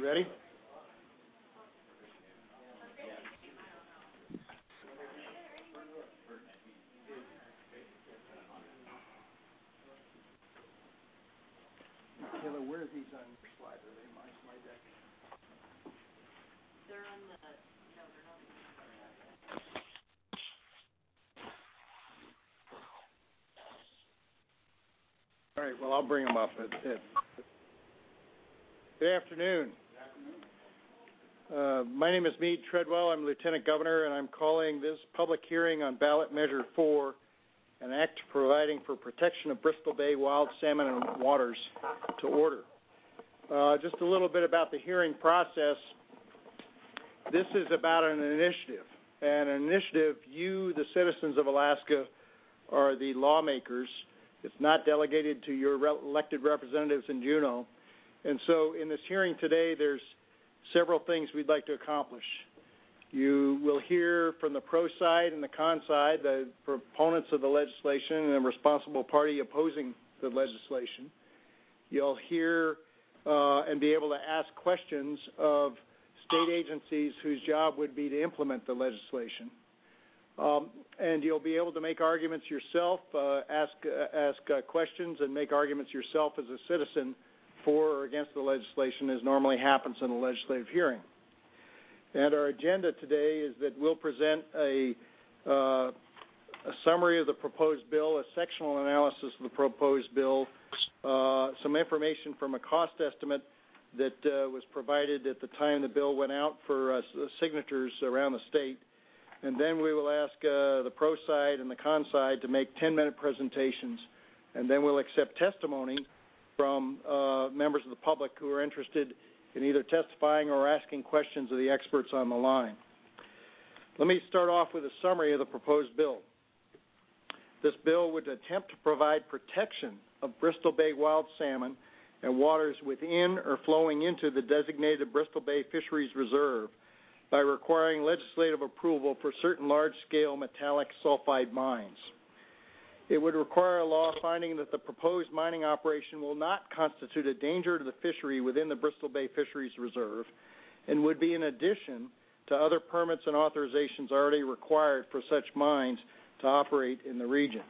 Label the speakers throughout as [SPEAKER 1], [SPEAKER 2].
[SPEAKER 1] You ready? Taylor, where are these on your slide? Are they my slide deck?
[SPEAKER 2] They're on the, no, they're not.
[SPEAKER 1] All right, well, I'll bring them up. Good afternoon. My name is Meade Treadwell. I'm Lieutenant Governor, and I'm calling this public hearing on Ballot Measure 4, an act providing for protection of Bristol Bay wild salmon and waters, to order. Just a little bit about the hearing process. This is about an initiative. And an initiative, you, the citizens of Alaska, are the lawmakers. It's not delegated to your elected representatives in Juneau. And so in this hearing today, there's several things we'd like to accomplish. You will hear from the pro side and the con side, the proponents of the legislation and the responsible party opposing the legislation. You'll hear and be able to ask questions of state agencies whose job would be to implement the legislation. And you'll be able to make arguments yourself, ask questions and make arguments yourself as a citizen for or against the legislation, as normally happens in a legislative hearing. And our agenda today is that we'll present a summary of the proposed bill, a sectional analysis of the proposed bill, some information from a cost estimate that was provided at the time the bill went out for signatures around the state. And then we will ask the pro side and the con side to make 10-minute presentations. And then we'll accept testimony from members of the public who are interested in either testifying or asking questions of the experts on the line. Let me start off with a summary of the proposed bill. This bill would attempt to provide protection of Bristol Bay wild salmon and waters within or flowing into the designated Bristol Bay Fisheries Reserve by requiring legislative approval for certain large-scale metallic sulfide mines. It would require a law finding that the proposed mining operation will not constitute a danger to the fishery within the Bristol Bay Fisheries Reserve and would be in addition to other permits and authorizations already required for such mines to operate in the region.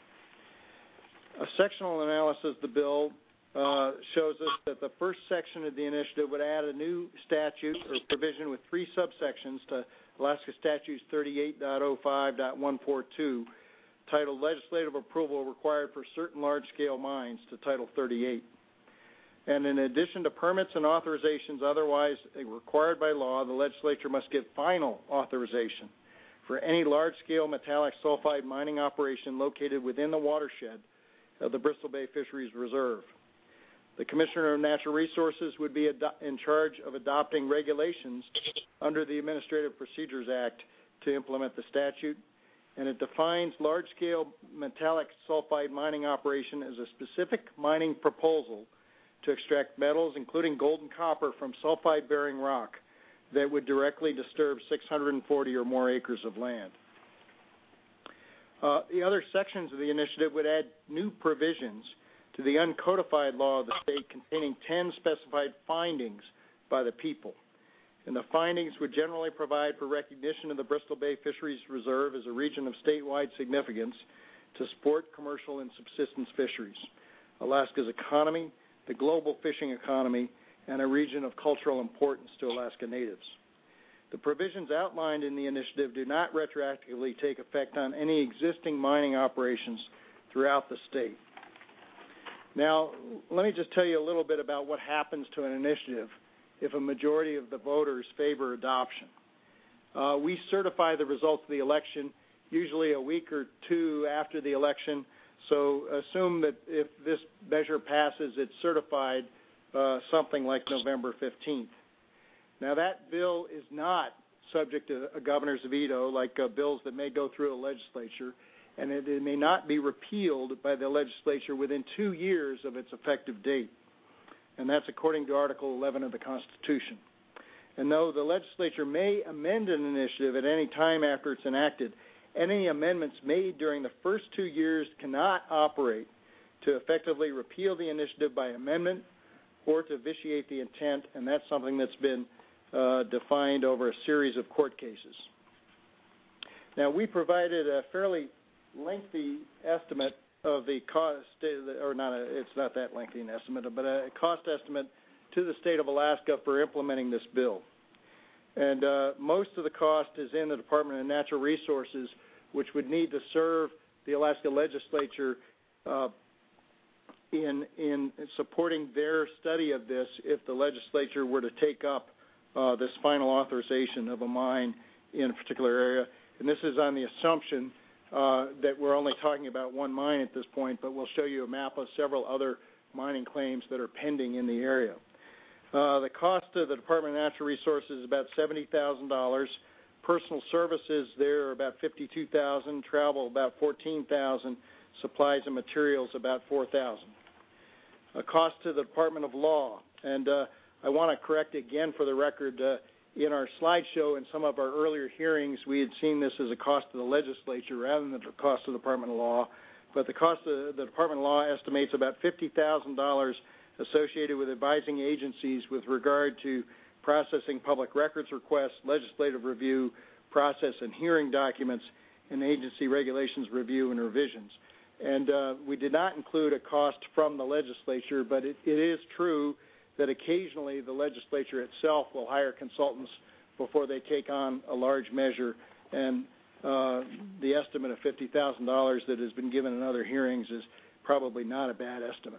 [SPEAKER 1] A sectional analysis of the bill shows us that the first section of the initiative would add a new statute or provision with 3 subsections to Alaska Statutes 38.05.142, titled Legislative Approval Required for Certain Large-Scale Mines, to Title 38. And in addition to permits and authorizations otherwise required by law, the legislature must give final authorization for any large-scale metallic sulfide mining operation located within the watershed of the Bristol Bay Fisheries Reserve. The Commissioner of Natural Resources would be in charge of adopting regulations under the Administrative Procedures Act to implement the statute, and it defines large-scale metallic sulfide mining operation as a specific mining proposal to extract metals, including gold and copper, from sulfide-bearing rock that would directly disturb 640 or more acres of land. The other sections of the initiative would add new provisions to the uncodified law of the state containing 10 specified findings by the people. And the findings would generally provide for recognition of the Bristol Bay Fisheries Reserve as a region of statewide significance to support commercial and subsistence fisheries, Alaska's economy, the global fishing economy, and a region of cultural importance to Alaska natives. The provisions outlined in the initiative do not retroactively take effect on any existing mining operations throughout the state. Now, let me just tell you a little bit about what happens to an initiative if a majority of the voters favor adoption. We certify the results of the election usually a week or 2 after the election, so assume that if this measure passes, it's certified something like November 15th. Now, that bill is not subject to a governor's veto like bills that may go through a legislature, and it may not be repealed by the legislature within 2 years of its effective date. And that's according to Article 11 of the Constitution. And though the legislature may amend an initiative at any time after it's enacted, any amendments made during the first 2 years cannot operate to effectively repeal the initiative by amendment or to vitiate the intent, and that's something that's been defined over a series of court cases. Now, we provided a fairly lengthy estimate of the cost, it's not that lengthy an estimate, but a cost estimate to the state of Alaska for implementing this bill. And most of the cost is in the Department of Natural Resources, which would need to serve the Alaska legislature in supporting their study of this if the legislature were to take up this final authorization of a mine in a particular area. And this is on the assumption that we're only talking about one mine at this point, but we'll show you a map of several other mining claims that are pending in the area. The cost of the Department of Natural Resources is about $70,000. Personal services there are about $52,000. Travel about $14,000. Supplies and materials about $4,000. A cost to the Department of Law, and I want to correct again for the record. In our slideshow and some of our earlier hearings, we had seen this as a cost to the legislature rather than the cost of the Department of Law. But the cost of the Department of Law estimates about $50,000 associated with advising agencies with regard to processing public records requests, legislative review, process and hearing documents, and agency regulations review and revisions. And we did not include a cost from the legislature, but it is true that occasionally the legislature itself will hire consultants before they take on a large measure, and the estimate of $50,000 that has been given in other hearings is probably not a bad estimate.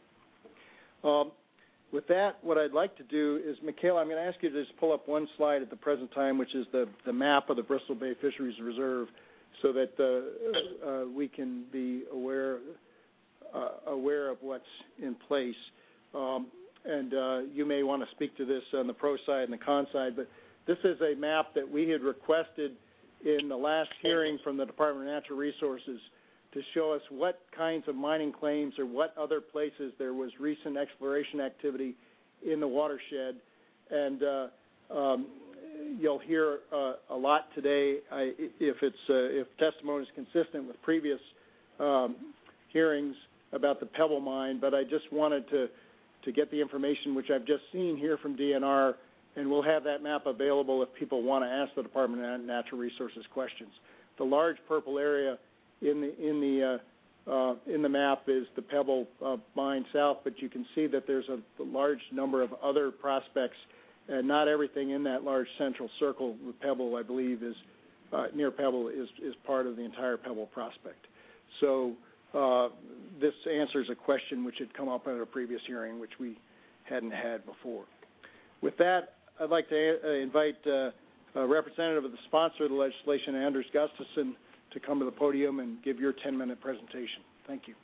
[SPEAKER 1] With that, what I'd like to do is, Michaela, I'm going to ask you to just pull up one slide at the present time, which is the map of the Bristol Bay Fisheries Reserve, so that we can be aware of what's in place. And you may want to speak to this on the pro side and the con side, but this is a map that we had requested in the last hearing from the Department of Natural Resources to show us what kinds of mining claims or what other places there was recent exploration activity in the watershed. And you'll hear a lot today if testimony is consistent with previous hearings about the Pebble Mine, but I just wanted to get the information which I've just seen here from DNR, and we'll have that map available if people want to ask the Department of Natural Resources questions. The large purple area in the map is the Pebble Mine South, but you can see that there's a large number of other prospects, and not everything in that large central circle with Pebble, I believe, is near Pebble is part of the entire Pebble prospect. So this answers a question which had come up at a previous hearing, which we hadn't had before. With that, I'd like to invite a representative of the sponsor of the legislation, Anders Gustafsson, to come to the podium and give your 10-minute presentation. Thank you.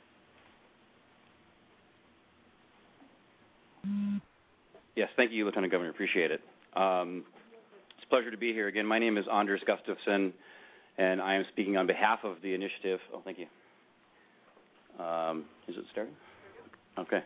[SPEAKER 3] Yes, thank you, Lieutenant Governor. Appreciate it. It's a pleasure to be here again. My name is Anders Gustafsson, and I am speaking on behalf of the initiative. Oh, thank you. Is it starting? Okay.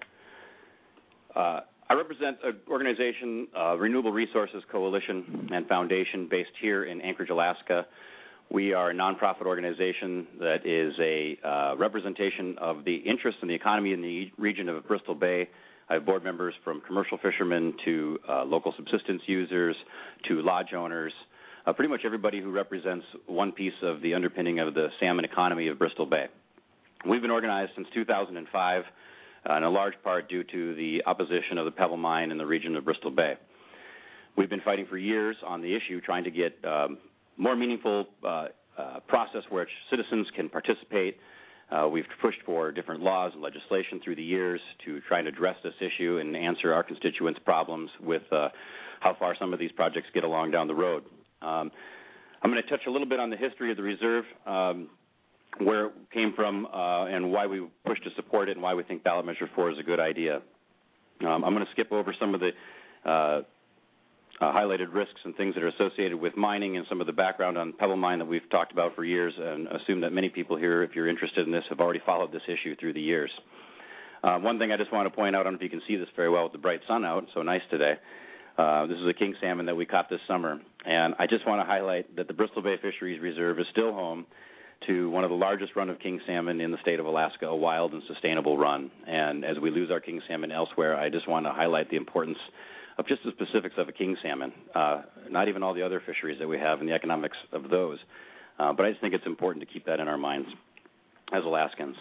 [SPEAKER 3] I represent an organization, Renewable Resources Coalition and Foundation, based here in Anchorage, Alaska. We are a nonprofit organization that is a representation of the interest in the economy in the region of Bristol Bay. I have board members from commercial fishermen to local subsistence users to lodge owners, pretty much everybody who represents one piece of the underpinning of the salmon economy of Bristol Bay. We've been organized since 2005, in a large part due to the opposition of the Pebble Mine in the region of Bristol Bay. We've been fighting for years on the issue, trying to get more meaningful process where citizens can participate. We've pushed for different laws and legislation through the years to try and address this issue and answer our constituents' problems with how far some of these projects get along down the road. I'm going to touch a little bit on the history of the reserve, where it came from, and why we push to support it, and why we think ballot measure 4 is a good idea. I'm going to skip over some of the highlighted risks and things that are associated with mining and some of the background on Pebble Mine that we've talked about for years, and assume that many people here, if you're interested in this, have already followed this issue through the years. One thing I just want to point out, I don't know if you can see this very well with the bright sun out, so nice today. This is a king salmon that we caught this summer, and I just want to highlight that the Bristol Bay Fisheries Reserve is still home to one of the largest run of king salmon in the state of Alaska, a wild and sustainable run. And as we lose our king salmon elsewhere, I just want to highlight the importance of just the specifics of a king salmon, not even all the other fisheries that we have and the economics of those. But I just think it's important to keep that in our minds as Alaskans.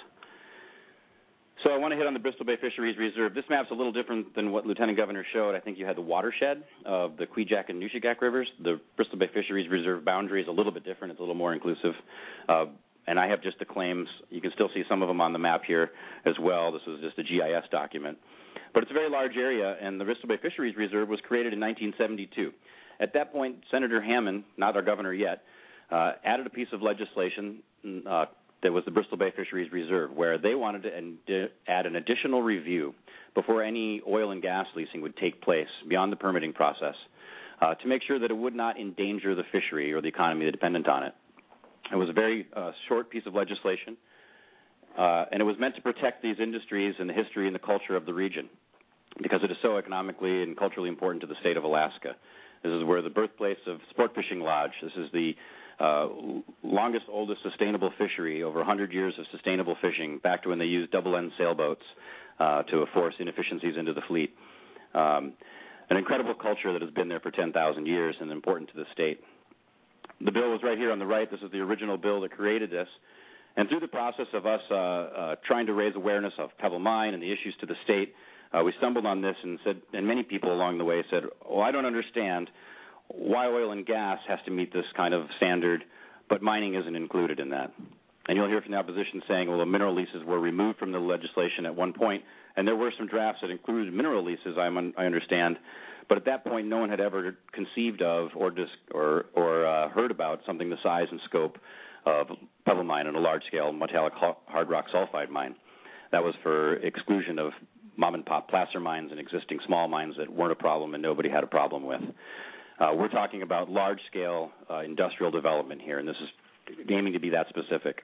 [SPEAKER 3] So I want to hit on the Bristol Bay Fisheries Reserve. This map's a little different than what Lieutenant Governor showed. I think you had the watershed of the Kvichak and Nushagak rivers. The Bristol Bay Fisheries Reserve boundary is a little bit different. It's a little more inclusive. And I have just the claims. You can still see some of them on the map here as well. This is just a GIS document. But it's a very large area, and the Bristol Bay Fisheries Reserve was created in 1972. At that point, Senator Hammond, not our governor yet, added a piece of legislation that was the Bristol Bay Fisheries Reserve, where they wanted to add an additional review before any oil and gas leasing would take place beyond the permitting process to make sure that it would not endanger the fishery or the economy dependent on it. It was a very short piece of legislation, and it was meant to protect these industries and the history and the culture of the region because it is so economically and culturally important to the state of Alaska. This is where the birthplace of Sport Fishing Lodge. This is the longest, oldest sustainable fishery, over 100 years of sustainable fishing, back to when they used double-end sailboats to force inefficiencies into the fleet. An incredible culture that has been there for 10,000 years and important to the state. The bill was right here on the right. This is the original bill that created this. And through the process of us trying to raise awareness of Pebble Mine and the issues to the state, we stumbled on this and said, and many people along the way said, "Oh, I don't understand why oil and gas has to meet this kind of standard, but mining isn't included in that." And you'll hear from the opposition saying, well, the mineral leases were removed from the legislation at one point, and there were some drafts that included mineral leases, I understand, but at that point no one had ever conceived of or heard about something the size and scope of Pebble Mine and a large-scale metallic hard rock sulfide mine. That was for exclusion of mom-and-pop placer mines and existing small mines that weren't a problem and nobody had a problem with. We're talking about large-scale industrial development here, and this is aiming to be that specific.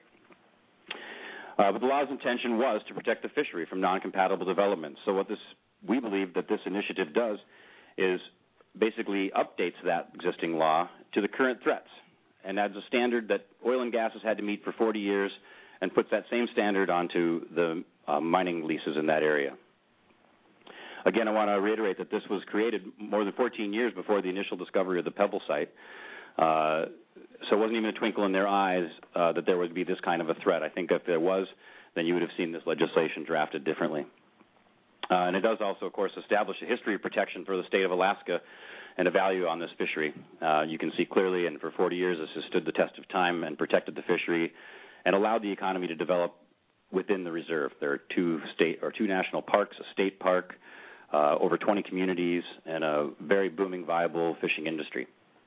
[SPEAKER 3] But the law's intention was to protect the fishery from non-compatible development. So what we believe that this initiative does is basically updates that existing law to the current threats and adds a standard that oil and gas has had to meet for 40 years and puts that same standard onto the mining leases in that area. Again, I want to reiterate that this was created more than 14 years before the initial discovery of the Pebble site. So it wasn't even a twinkle in their eyes that there would be this kind of a threat. I think if there was, then you would have seen this legislation drafted differently. And it does also, of course, establish a history of protection for the state of Alaska and a value on this fishery. You can see clearly, and for 40 years, this has stood the test of time and protected the fishery and allowed the economy to develop within the reserve. There are two national parks, a state park, over 20 communities, and a very booming, viable fishing industry.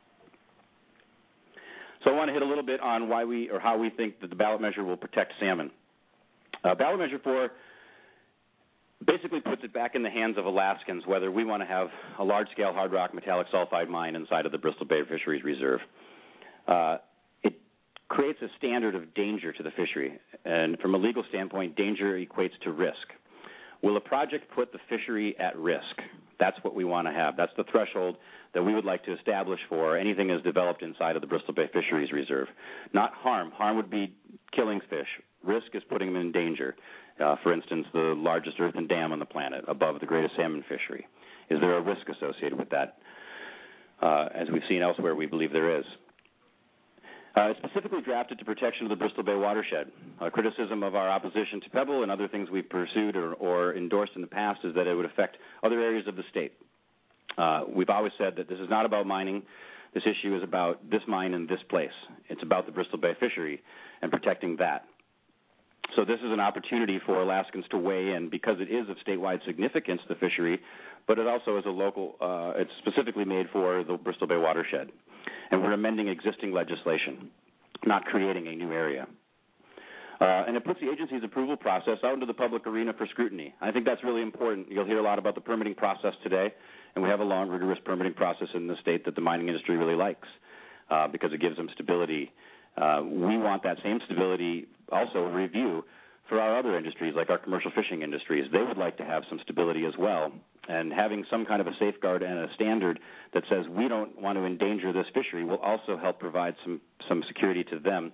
[SPEAKER 3] So I want to hit a little bit on how we think that the ballot measure will protect salmon. Ballot Measure 4 basically puts it back in the hands of Alaskans whether we want to have a large-scale hard rock metallic sulfide mine inside of the Bristol Bay Fisheries Reserve. It creates a standard of danger to the fishery, and from a legal standpoint, danger equates to risk. Will a project put the fishery at risk? That's what we want to have. That's the threshold that we would like to establish for anything that's developed inside of the Bristol Bay Fisheries Reserve. Not harm. Harm would be killing fish. Risk is putting them in danger. For instance, the largest earthen dam on the planet above the greatest salmon fishery. Is there a risk associated with that? As we've seen elsewhere, we believe there is. It's specifically drafted to protection of the Bristol Bay watershed. Criticism of our opposition to Pebble and other things we've pursued or endorsed in the past is that it would affect other areas of the state. We've always said that this is not about mining. This issue is about this mine in this place. It's about the Bristol Bay fishery and protecting that. So this is an opportunity for Alaskans to weigh in because it is of statewide significance, the fishery, but it also is a local, it's specifically made for the Bristol Bay watershed. And we're amending existing legislation, not creating a new area. And it puts the agency's approval process out into the public arena for scrutiny. I think that's really important. You'll hear a lot about the permitting process today, and we have a long, rigorous permitting process in the state that the mining industry really likes because it gives them stability. We want that same stability also review for our other industries, like our commercial fishing industries. They would like to have some stability as well. And having some kind of a safeguard and a standard that says we don't want to endanger this fishery will also help provide some security to them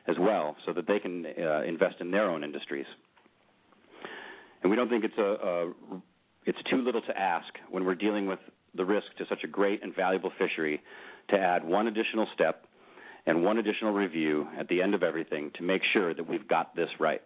[SPEAKER 3] as well so that they can invest in their own industries. And we don't think it's too little to ask when we're dealing with the risk to such a great and valuable fishery to add one additional step and one additional review at the end of everything to make sure that we've got this right.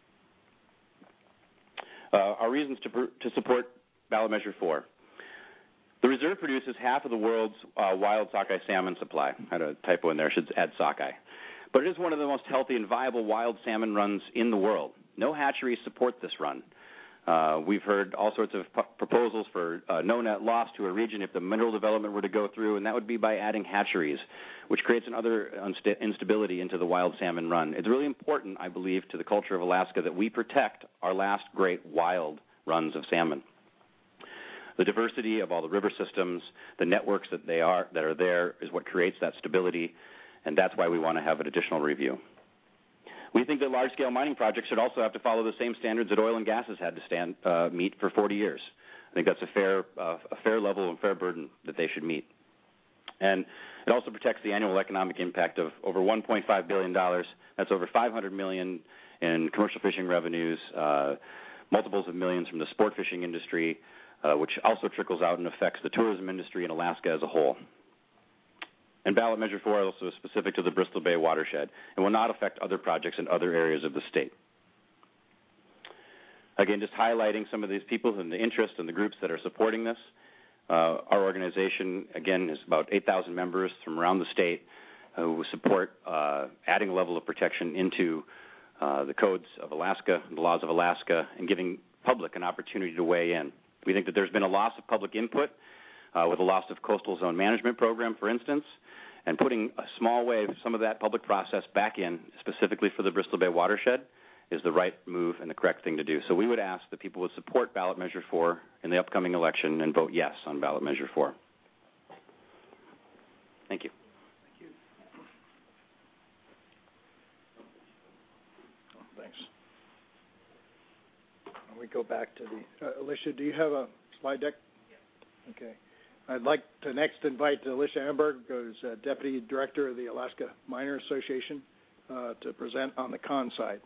[SPEAKER 3] Our reasons to support ballot measure 4. The reserve produces half of the world's wild sockeye salmon supply. I had a typo in there. I should add sockeye. But it is one of the most healthy and viable wild salmon runs in the world. No hatcheries support this run. We've heard all sorts of proposals for no net loss to a region if the mineral development were to go through, and that would be by adding hatcheries, which creates another instability into the wild salmon run. It's really important, I believe, to the culture of Alaska that we protect our last great wild runs of salmon. The diversity of all the river systems, the networks that are there is what creates that stability, and that's why we want to have an additional review. We think that large-scale mining projects should also have to follow the same standards that oil and gas has had to meet for 40 years. I think that's a fair level and fair burden that they should meet. And it also protects the annual economic impact of over $1.5 billion. That's over $500 million in commercial fishing revenues, multiples of millions from the sport fishing industry, which also trickles out and affects the tourism industry in Alaska as a whole. And ballot measure 4 also is specific to the Bristol Bay watershed and will not affect other projects in other areas of the state. Again, just highlighting some of these people and the interest and the groups that are supporting this. Our organization, again, is about 8,000 members from around the state who support adding a level of protection into the codes of Alaska, the laws of Alaska, and giving public an opportunity to weigh in. We think that there's been a loss of public input with the loss of Coastal Zone Management Program, for instance, and putting a small wave, some of that public process back in, specifically for the Bristol Bay watershed, is the right move and the correct thing to do. So we would ask that people would support ballot measure 4 in the upcoming election and vote yes on ballot measure 4. Thank you.
[SPEAKER 1] Thank you. Thanks. We go back to the Alicia, do you have a slide deck? Yeah. Okay. I'd like to next invite Alicia Amberg, who's Deputy Director of the Alaska Miners Association, to present on the con side.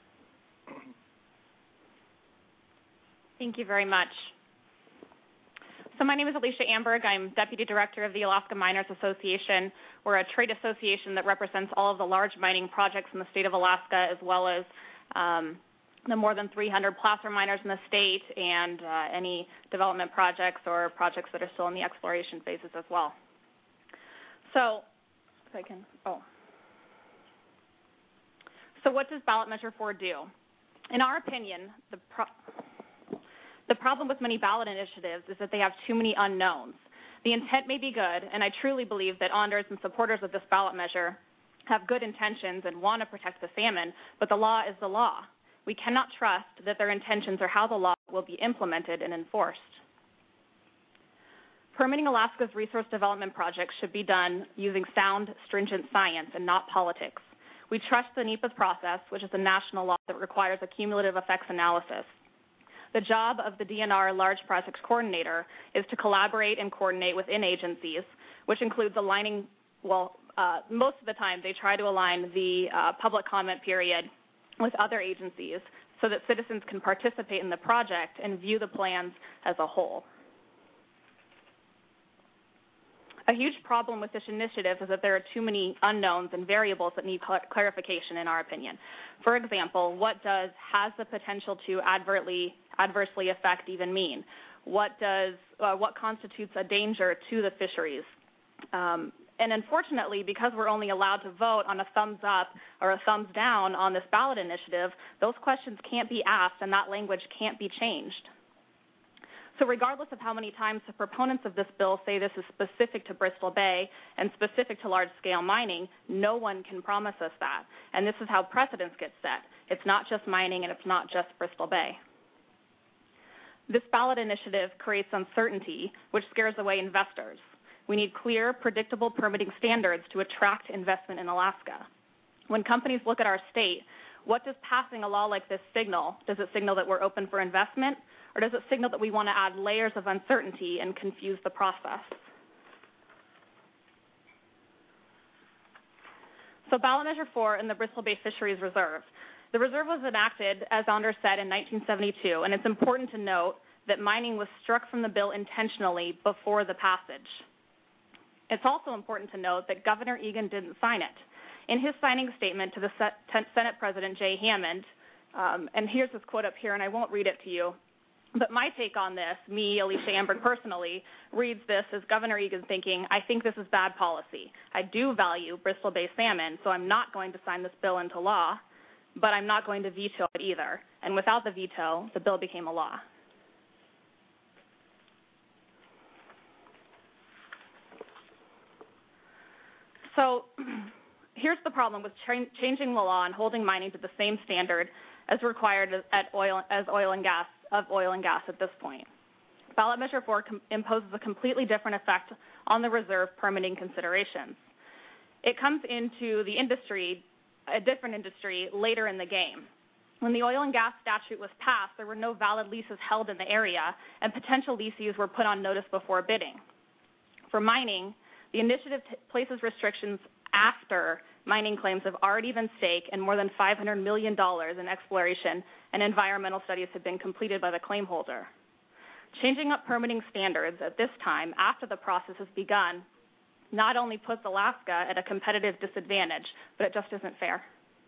[SPEAKER 4] Thank you very much. So my name is Alicia Amberg. I'm Deputy Director of the Alaska Miners Association. We're a trade association that represents all of the large mining projects in the state of Alaska, as well as the more than 300 placer miners in the state and any development projects or projects that are still in the exploration phases as well. So, if I can, So what does ballot measure 4 do? In our opinion, the problem with many ballot initiatives is that they have too many unknowns. The intent may be good, and I truly believe that honors and supporters of this ballot measure have good intentions and want to protect the salmon, but the law is the law. We cannot trust that their intentions or how the law will be implemented and enforced. Permitting Alaska's resource development projects should be done using sound, stringent science and not politics. We trust the NEPA's process, which is a national law that requires a cumulative effects analysis. The job of the DNR Large Projects Coordinator is to collaborate and coordinate within agencies, which includes aligning, most of the time they try to align the public comment period with other agencies so that citizens can participate in the project and view the plans as a whole. A huge problem with this initiative is that there are too many unknowns and variables that need clarification, in our opinion. For example, what does has the potential to adversely affect even mean? What constitutes a danger to the fisheries? And unfortunately, because we're only allowed to vote on a thumbs up or a thumbs down on this ballot initiative, those questions can't be asked and that language can't be changed. So regardless of how many times the proponents of this bill say this is specific to Bristol Bay and specific to large-scale mining, no one can promise us that. And this is how precedents get set. It's not just mining and it's not just Bristol Bay. This ballot initiative creates uncertainty, which scares away investors. We need clear, predictable permitting standards to attract investment in Alaska. When companies look at our state, what does passing a law like this signal? Does it signal that we're open for investment? Or does it signal that we want to add layers of uncertainty and confuse the process? So ballot measure 4 in the Bristol Bay Fisheries Reserve. The reserve was enacted, as Anders said, in 1972, and it's important to note that mining was struck from the bill intentionally before the passage. It's also important to note that Governor Egan didn't sign it. In his signing statement to the Senate President Jay Hammond, and here's this quote up here, and I won't read it to you, but my take on this, me, Alicia Amberg personally, reads this as Governor Egan thinking, I think this is bad policy. I do value Bristol Bay salmon, so I'm not going to sign this bill into law, but I'm not going to veto it either. And without the veto, the bill became a law. So here's the problem with changing the law and holding mining to the same standard as required as oil and gas at this point. Ballot measure 4 imposes a completely different effect on the reserve permitting considerations. It comes into the industry, a different industry, later in the game. When the oil and gas statute was passed, there were no valid leases held in the area, and potential lessees were put on notice before bidding. For mining, the initiative places restrictions after mining claims have already been staked and more than $500 million in exploration and environmental studies have been completed by the claim holder. Changing up permitting standards at this time, after the process has begun, not only puts Alaska at a competitive disadvantage, but it just isn't fair.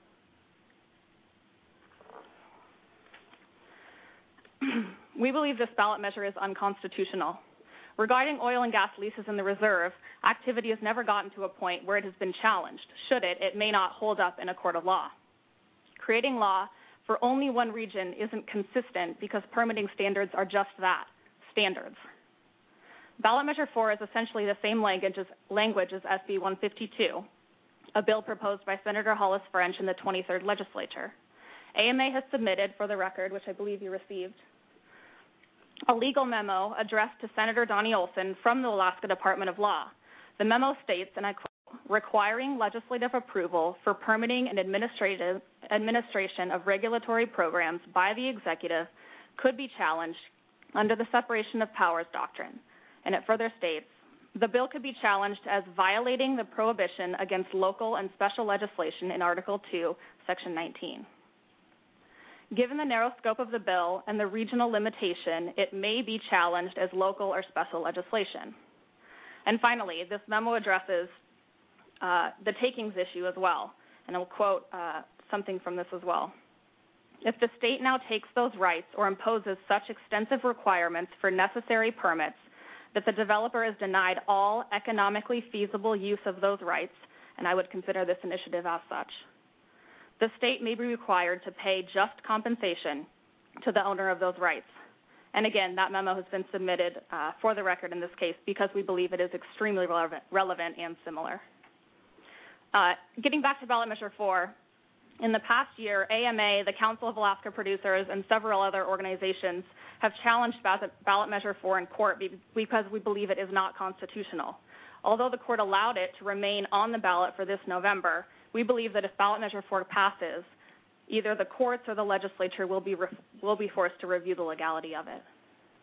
[SPEAKER 4] We believe this ballot measure is unconstitutional. Regarding oil and gas leases in the reserve, activity has never gotten to a point where it has been challenged. Should it, it may not hold up in a court of law. Creating law for only one region isn't consistent because permitting standards are just that, standards. Ballot measure 4 is essentially the same language as SB 152, a bill proposed by Senator Hollis French in the 23rd legislature. AMA has submitted, for the record, which I believe you received, a legal memo addressed to Senator Donnie Olson from the Alaska Department of Law. The memo states, and I quote, requiring legislative approval for permitting and administration of regulatory programs by the executive could be challenged under the separation of powers doctrine. And it further states, the bill could be challenged as violating the prohibition against local and special legislation in Article 2, Section 19. Given the narrow scope of the bill and the regional limitation, it may be challenged as local or special legislation. And finally, this memo addresses the takings issue as well, and I'll quote something from this as well. If the state now takes those rights or imposes such extensive requirements for necessary permits that the developer is denied all economically feasible use of those rights, and I would consider this initiative as such, the state may be required to pay just compensation to the owner of those rights. And again, that memo has been submitted for the record in this case because we believe it is extremely relevant and similar. Getting back to ballot measure 4, in the past year, AMA, the Council of Alaska Producers, and several other organizations have challenged ballot measure 4 in court because we believe it is not constitutional. Although the court allowed it to remain on the ballot for this November, we believe that if ballot measure 4 passes, either the courts or the legislature will be forced to review the legality of it.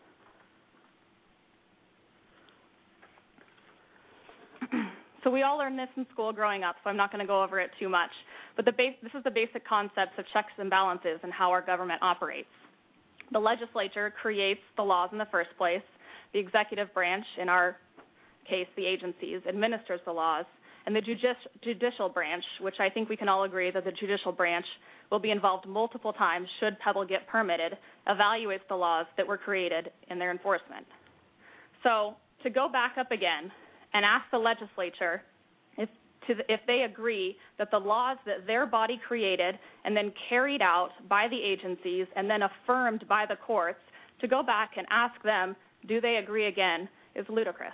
[SPEAKER 4] So we all learned this in school growing up, so I'm not going to go over it too much. But this is the basic concepts of checks and balances and how our government operates. The legislature creates the laws in the first place. The executive branch, in our case, the agencies, administers the laws. And the judicial branch, which I think we can all agree that the judicial branch will be involved multiple times should Pebble get permitted, evaluates the laws that were created in their enforcement. So to go back up again and ask the legislature if they agree that the laws that their body created and then carried out by the agencies and then affirmed by the courts, to go back and ask them, do they agree again, is ludicrous.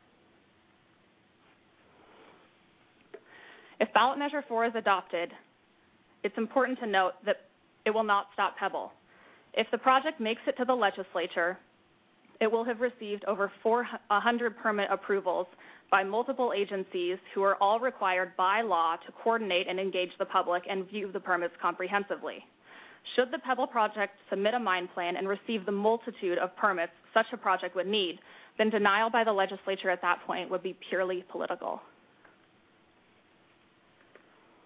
[SPEAKER 4] If ballot measure 4 is adopted, it's important to note that it will not stop Pebble. If the project makes it to the legislature, it will have received over 100 permit approvals by multiple agencies who are all required by law to coordinate and engage the public and view the permits comprehensively. Should the Pebble project submit a mine plan and receive the multitude of permits such a project would need, then denial by the legislature at that point would be purely political.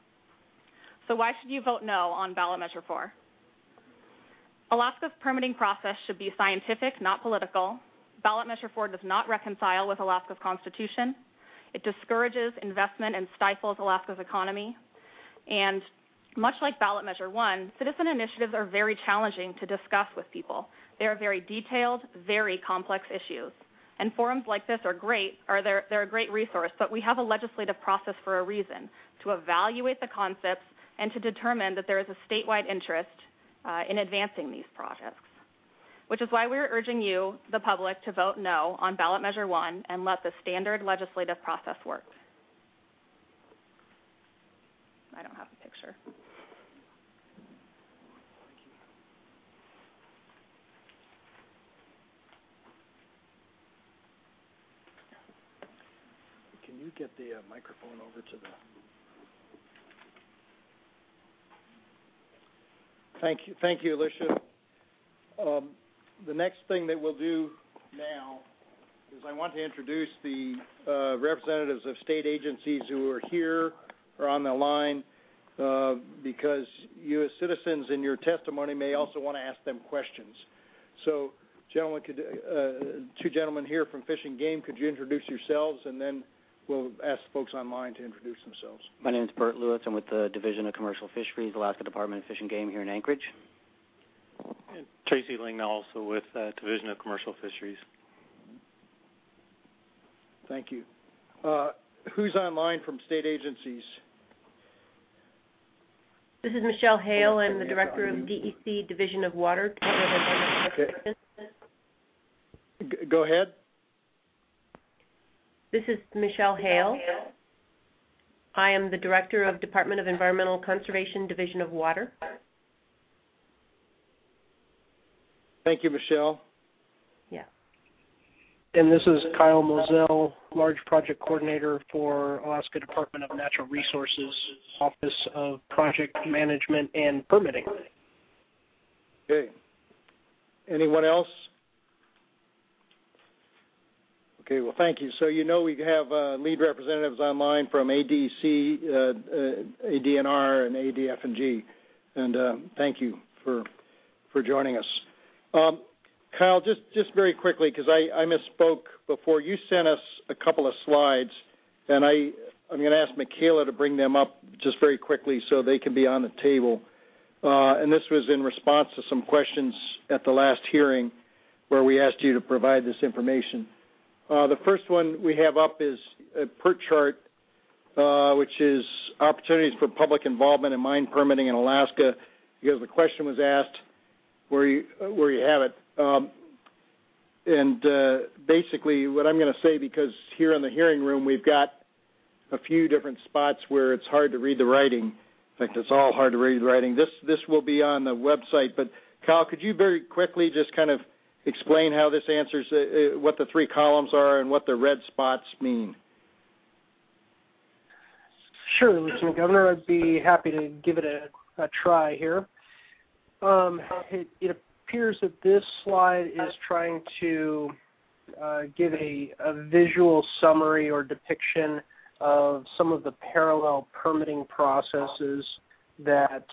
[SPEAKER 4] So why should you vote no on ballot measure 4? Alaska's permitting process should be scientific, not political. Ballot measure 4 does not reconcile with Alaska's constitution. It discourages investment and stifles Alaska's economy. And much like ballot measure 1, citizen initiatives are very challenging to discuss with people. They are very detailed, very complex issues. And forums like this are great, or they're a great resource, but we have a legislative process for a reason, to evaluate the concepts and to determine that there is a statewide interest in advancing these projects, which is why we're urging you, the public, to vote no on ballot measure 1 and let the standard legislative process work. I don't have a picture.
[SPEAKER 1] Can you get the microphone over to the... Thank you, Alicia. The next thing that we'll do now is I want to introduce the representatives of state agencies who are here or on the line because you as citizens in your testimony may also want to ask them questions. So, gentlemen, two gentlemen here from Fish and Game, could you introduce yourselves, and then we'll ask folks online to introduce themselves.
[SPEAKER 5] My name is Bert Lewis. I'm with the Division of Commercial Fisheries, Alaska Department of Fish and Game here in Anchorage.
[SPEAKER 6] And Tracy Ling, also with Division of Commercial Fisheries.
[SPEAKER 1] Thank you. Who's online from state agencies?
[SPEAKER 7] This is Michelle Hale. I'm the Director of DEC Division of Water, Department of Environmental Conservation.
[SPEAKER 1] Go ahead.
[SPEAKER 7] This is Michelle Hale. I am the Director of Department of Environmental Conservation, Division of Water.
[SPEAKER 1] Thank you, Michelle.
[SPEAKER 7] Yeah.
[SPEAKER 8] And this is Kyle Moselle, Large Project Coordinator for Alaska Department of Natural Resources, Office of Project Management and Permitting.
[SPEAKER 1] Okay. Anyone else? Okay, well, thank you. So you know we have lead representatives online from ADC, ADNR, and ADF&G, and thank you for joining us. Kyle, just very quickly, because I misspoke before. You sent us a couple of slides, and I'm going to ask Michaela to bring them up just very quickly so they can be on the table. And this was in response to some questions at the last hearing where we asked you to provide this information. The first one we have up is a PERT chart, which is opportunities for public involvement in mine permitting in Alaska, because the question was asked where you have it. And basically what I'm going to say, because here in the hearing room we've got a few different spots where it's hard to read the writing. In fact, it's all hard to read the writing. This will be on the website. But, Kyle, could you very quickly just kind of explain how this answers what the three columns are and what the red spots mean?
[SPEAKER 8] Sure, Lieutenant Governor. I'd be happy to give it a try here. It appears that this slide is trying to give a visual summary or depiction of some of the parallel permitting processes that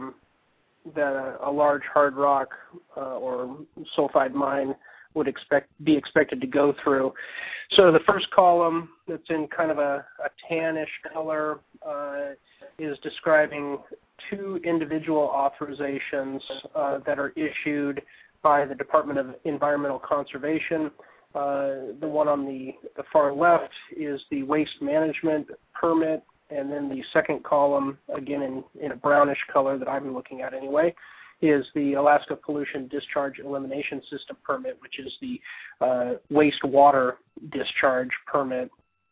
[SPEAKER 8] a large hard rock or sulfide mine would be expected to go through. So the first column, that's in kind of a tannish color, is describing two individual authorizations that are issued by the Department of Environmental Conservation. The one on the far left is the waste management permit, and then the second column, again in a brownish color that I've been looking at anyway, is the Alaska Pollution Discharge Elimination System permit, which is the wastewater discharge permit.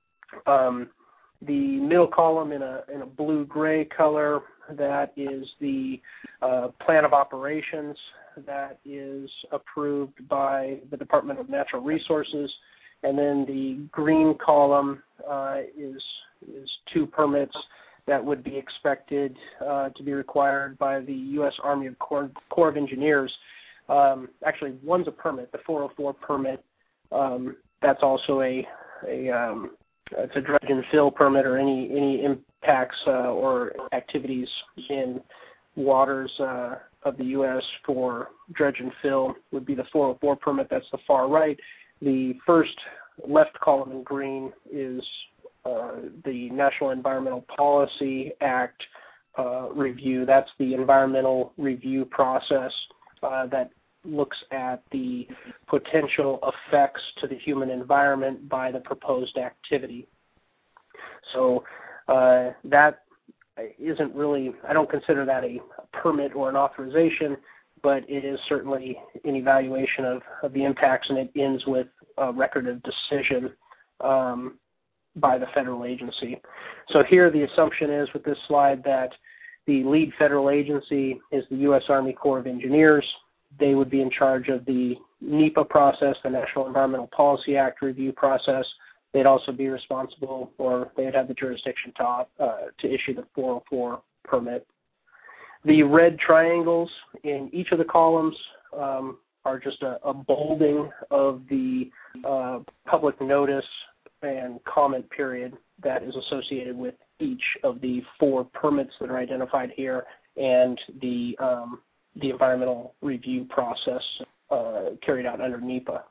[SPEAKER 8] The middle column in a blue-gray color, that is the plan of operations that is approved by the Department of Natural Resources, and then the green column is two permits that would be expected to be required by the U.S. Army Corps of Engineers. Actually, one's a permit, the 404 permit. That's also it's a dredge and fill permit, or any impacts or activities in waters of the U.S. for dredge and fill would be the 404 permit. That's the far right. The first left column in green is the National Environmental Policy Act review. That's the environmental review process that looks at the potential effects to the human environment by the proposed activity. So that isn't really, I don't consider that a permit or an authorization, but it is certainly an evaluation of the impacts, and it ends with a record of decision by the federal agency. So here the assumption is with this slide that the lead federal agency is the U.S. Army Corps of Engineers. They would be in charge of the NEPA process, the National Environmental Policy Act review process. They'd also be responsible, or they'd have the jurisdiction to issue the 404 permit. The red triangles in each of the columns are just a bolding of the public notice and comment period that is associated with each of the 4 permits that are identified here, and the environmental review process carried out under NEPA.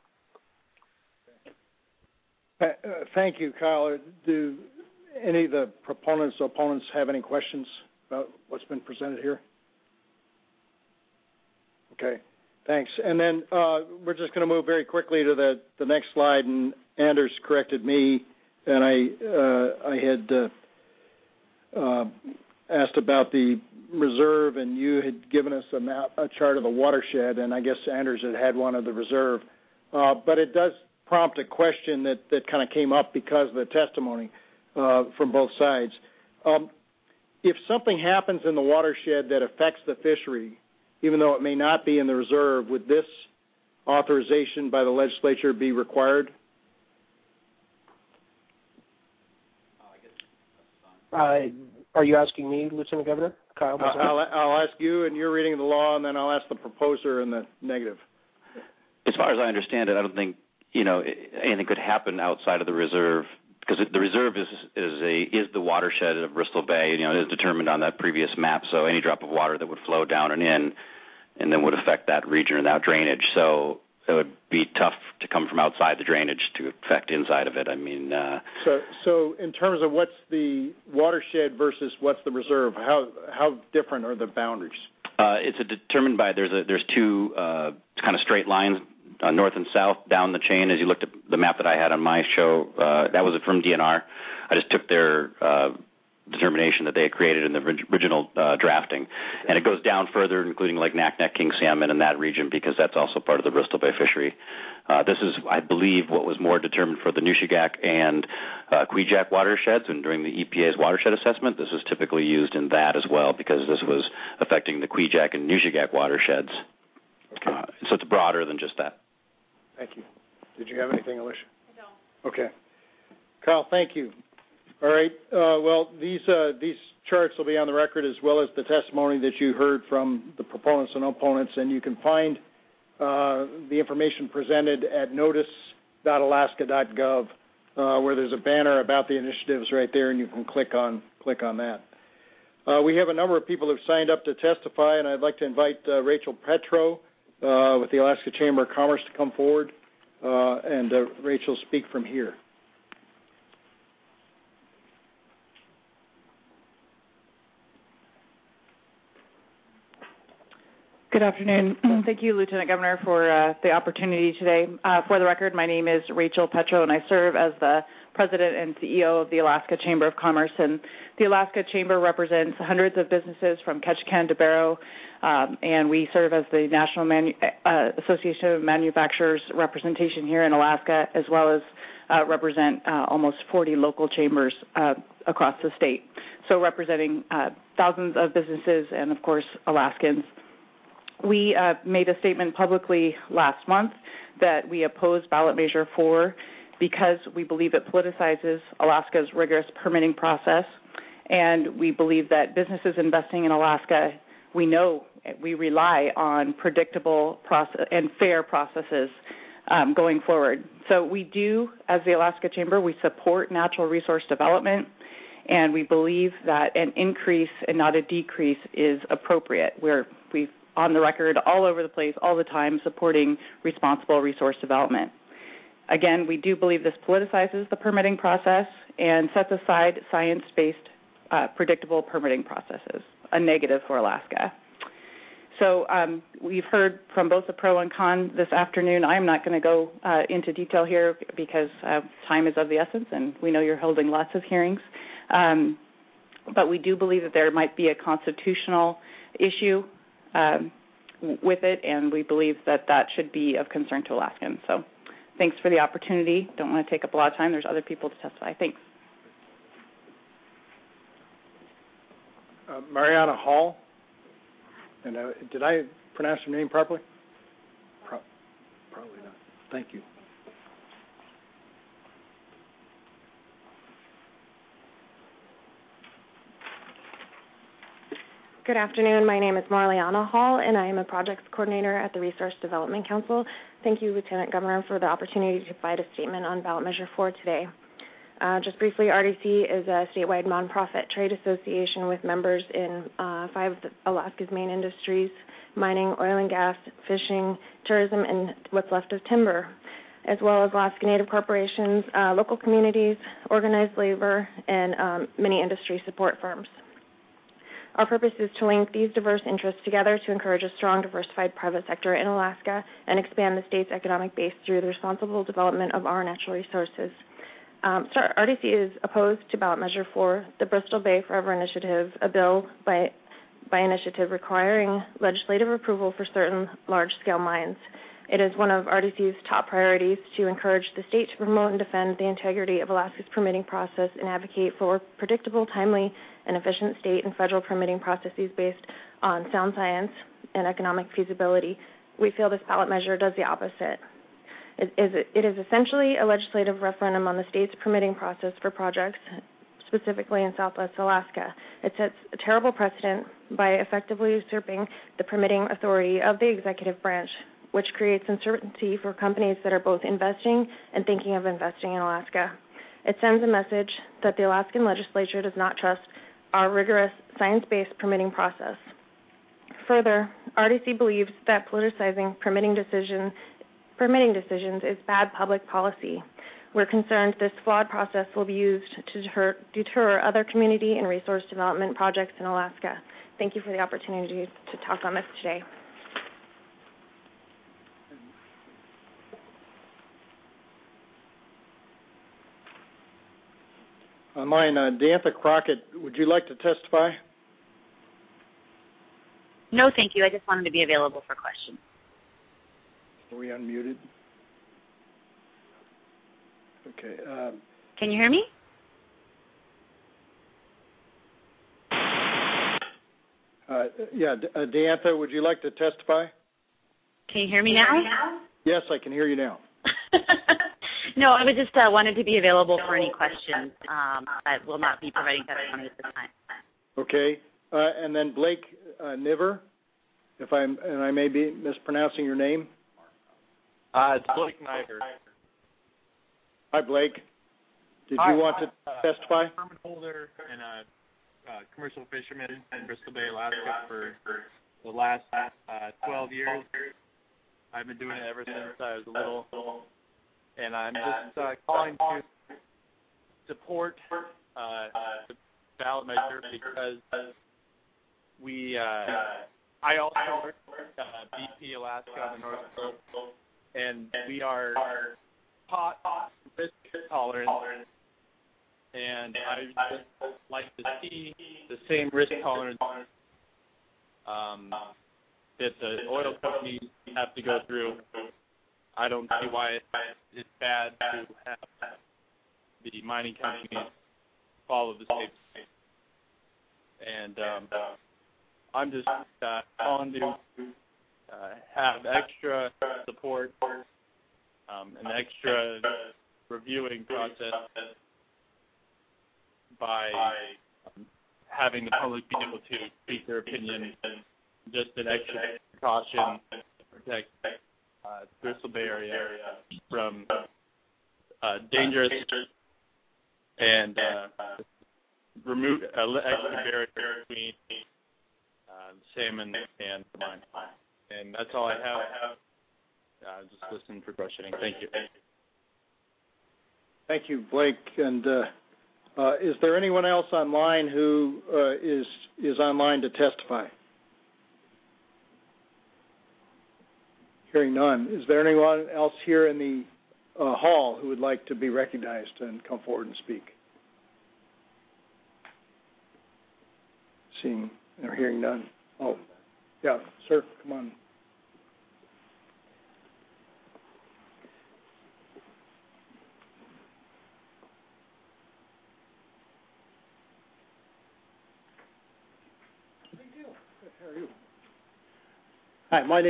[SPEAKER 1] Thank you, Kyle. Do any of the proponents or opponents have any questions about what's been presented here? Okay, thanks. And then we're just going to move very quickly to the next slide, and Anders corrected me, and I had asked about the reserve, and you had given us a chart of the watershed, and I guess Anders had one of the reserve. But it does prompt a question that kind of came up because of the testimony from both sides. If something happens in the watershed that affects the fishery, even though it may not be in the reserve, would this authorization by the legislature be required?
[SPEAKER 8] Are you asking me, Lieutenant Governor? Kyle?
[SPEAKER 1] I'll ask you, and you're reading the law, and then I'll ask the proposer in the negative.
[SPEAKER 3] As far as I understand it, I don't think anything could happen outside of the reserve, because the reserve is the watershed of Bristol Bay. It is determined on that previous map. So any drop of water that would flow down and in, and then would affect that region or that drainage. So it would be tough to come from outside the drainage to affect inside of it. I mean,
[SPEAKER 1] so in terms of what's the watershed versus what's the reserve, how different are the boundaries?
[SPEAKER 3] It's determined by there's 2 kind of straight lines. North and south down the chain. As you looked at the map that I had on my show, that was from DNR. I just took their determination that they had created in the original drafting, and it goes down further, including like Naknek, King Salmon, in that region, because that's also part of the Bristol Bay fishery. This is, I believe, what was more determined for the Nushagak and Kvichak watersheds, and during the EPA's watershed assessment, this was typically used in that as well, because this was affecting the Kvichak and Nushagak watersheds. Okay. So it's broader than just that.
[SPEAKER 1] Thank you. Did you have anything, Alicia?
[SPEAKER 4] I don't.
[SPEAKER 1] Okay. Kyle, thank you. All right. Well, these charts will be on the record, as well as the testimony that you heard from the proponents and opponents, and you can find the information presented at notice.alaska.gov, where there's a banner about the initiatives right there, and you can click on that. We have a number of people who've signed up to testify, and I'd like to invite Rachel Petro with the Alaska Chamber of Commerce to come forward, and Rachel speak from here.
[SPEAKER 9] Good afternoon. Thank you, Lieutenant Governor, for the opportunity today. For the record, my name is Rachel Petro, and I serve as the President and CEO of the Alaska Chamber of Commerce. And the Alaska Chamber represents hundreds of businesses from Ketchikan to Barrow, and we serve as the National Association of Manufacturers representation here in Alaska, as well as represent almost 40 local chambers across the state. So representing thousands of businesses and, of course, Alaskans. We made a statement publicly last month that we oppose ballot measure 4 because we believe it politicizes Alaska's rigorous permitting process, and we believe that businesses investing in Alaska, we know we rely on predictable process and fair processes going forward. So we do, as the Alaska Chamber, we support natural resource development, and we believe that an increase and not a decrease is appropriate. We've on the record all over the place all the time supporting responsible resource development. Again, we do believe this politicizes the permitting process and sets aside science-based, predictable permitting processes, a negative for Alaska. So we've heard from both the pro and con this afternoon. I'm not going to go into detail here because time is of the essence, and we know you're holding lots of hearings. But we do believe that there might be a constitutional issue with it, and we believe that that should be of concern to Alaskans. So thanks for the opportunity. Don't want to take up a lot of time. There's other people to testify. Thanks.
[SPEAKER 1] Mariana Hall. And did I pronounce your name properly? Probably not. Thank you.
[SPEAKER 10] Good afternoon. My name is Marliana Hall, and I am a projects coordinator at the Resource Development Council. Thank you, Lieutenant Governor, for the opportunity to provide a statement on ballot measure 4 today. Just briefly, RDC is a statewide nonprofit trade association with members in 5 of Alaska's main industries: mining, oil and gas, fishing, tourism, and what's left of timber, as well as Alaska Native corporations, local communities, organized labor, and many industry support firms. Our purpose is to link these diverse interests together to encourage a strong, diversified private sector in Alaska and expand the state's economic base through the responsible development of our natural resources. RDC is opposed to ballot measure 4, the Bristol Bay Forever Initiative, a bill by initiative requiring legislative approval for certain large-scale mines. It is one of RDC's top priorities to encourage the state to promote and defend the integrity of Alaska's permitting process and advocate for predictable, timely, and efficient state and federal permitting processes based on sound science and economic feasibility. We feel this ballot measure does the opposite. It is essentially a legislative referendum on the state's permitting process for projects, specifically in Southwest Alaska. It sets a terrible precedent by effectively usurping the permitting authority of the executive branch, which creates uncertainty for companies that are both investing and thinking of investing in Alaska. It sends a message that the Alaskan legislature does not trust our rigorous science-based permitting process. Further, RDC believes that politicizing permitting decisions is bad public policy. We're concerned this flawed process will be used to deter other community and resource development projects in Alaska. Thank you for the opportunity to talk on this today.
[SPEAKER 1] Online, Diantha Crockett, would you like to testify?
[SPEAKER 2] No, thank you. I just wanted to be available for questions.
[SPEAKER 1] Are we unmuted? Okay.
[SPEAKER 2] Can you hear me?
[SPEAKER 1] Diantha, would you like to testify?
[SPEAKER 2] Can you hear me now?
[SPEAKER 1] Yes, I can hear you now.
[SPEAKER 2] No, I would just wanted to be available for any questions. I will not be providing testimony at this time.
[SPEAKER 1] Okay. And then Blake Niver, and I may be mispronouncing your name.
[SPEAKER 11] It's Blake Niver.
[SPEAKER 1] Hi, Blake. Did you want to testify?
[SPEAKER 11] I'm a permit holder and a commercial fisherman in Bristol Bay, Alaska for the last 12 years. I've been doing it ever since I was little. And I'm just calling to support the ballot measure because I also work at BP Alaska on the North Pole, and we are taught risk tolerance, and I just like to see the same risk tolerance that the oil companies have to go through. I don't see why it's bad to have the mining companies follow the same. And I'm just calling to have extra support, an extra reviewing process by having the public be able to speak their opinion, just an extra precaution to protect Bristol Bay area from dangerous and remove extra barrier between salmon and mine. And that's all I have. Just listen for questioning. Thank you.
[SPEAKER 1] Thank you, Blake. And is there anyone else online who is online to testify? Hearing none. Is there anyone else here in the hall who would like to be recognized and come forward and speak? Seeing or hearing none. Oh, yeah, sir, come on. How are you?
[SPEAKER 12] Hi, my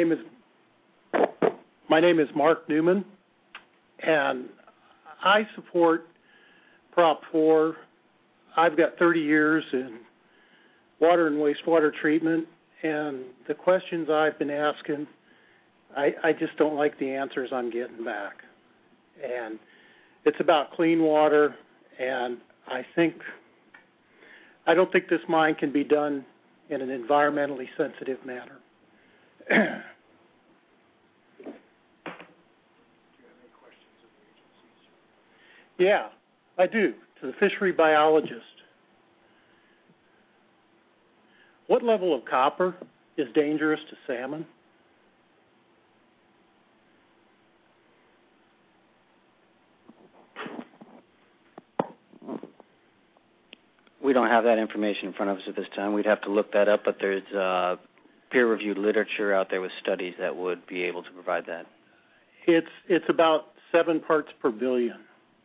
[SPEAKER 12] name is Mark Newman, and I support Prop 4. I've got 30 years in water and wastewater treatment, and the questions I've been asking, I just don't like the answers I'm getting back. And it's about clean water, and I don't think this mine can be done in an environmentally sensitive manner. Yeah, I do. To the fishery biologist. What level of copper is dangerous to salmon?
[SPEAKER 5] We don't have that information in front of us at this time. We'd have to look that up, but there's peer-reviewed literature out there with studies that would be able to provide that.
[SPEAKER 12] It's about 7 parts per billion.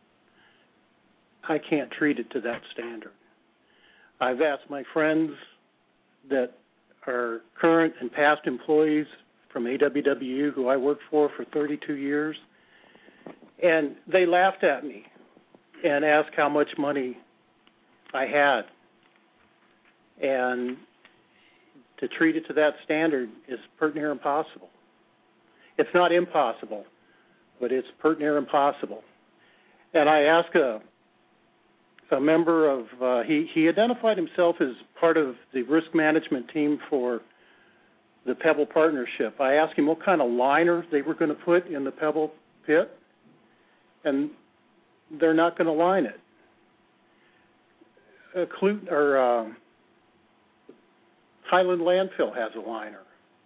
[SPEAKER 12] I can't treat it to that standard. I've asked my friends that are current and past employees from AWWU, who I worked for 32 years, and they laughed at me and asked how much money I had. And to treat it to that standard is pert near impossible. It's not impossible, but it's pert near impossible. And I asked a member of, he identified himself as part of the risk management team for the Pebble Partnership. I asked him what kind of liner they were going to put in the Pebble pit, and they're not going to line it. Highland Landfill has a liner,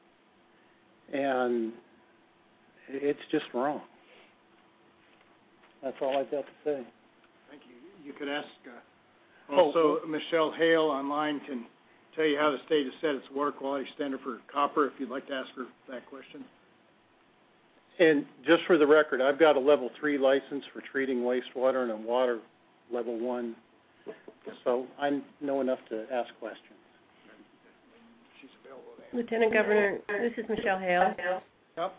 [SPEAKER 12] and it's just wrong. That's all I've got to say.
[SPEAKER 1] Thank you. You could ask also Michelle Hale online can tell you how the state has set its water quality standard for copper if you'd like to ask her that question.
[SPEAKER 12] And just for the record, I've got a level 3 license for treating wastewater and a water level 1, so I know enough to ask questions.
[SPEAKER 1] She's available to answer.
[SPEAKER 7] Lieutenant Governor, this is Michelle Hale.
[SPEAKER 1] Yep.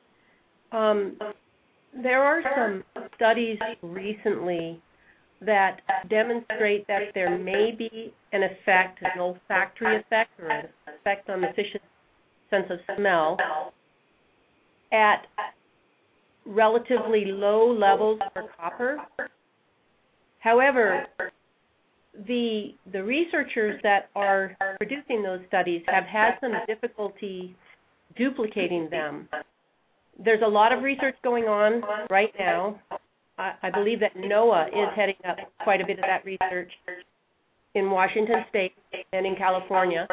[SPEAKER 7] There are some studies recently that demonstrate that there may be an effect, an olfactory effect, or an effect on the fish's sense of smell at relatively low levels for copper. However, the researchers that are producing those studies have had some difficulty duplicating them. There's a lot of research going on right now. I believe that NOAA is heading up quite a bit of that research in Washington State and in California.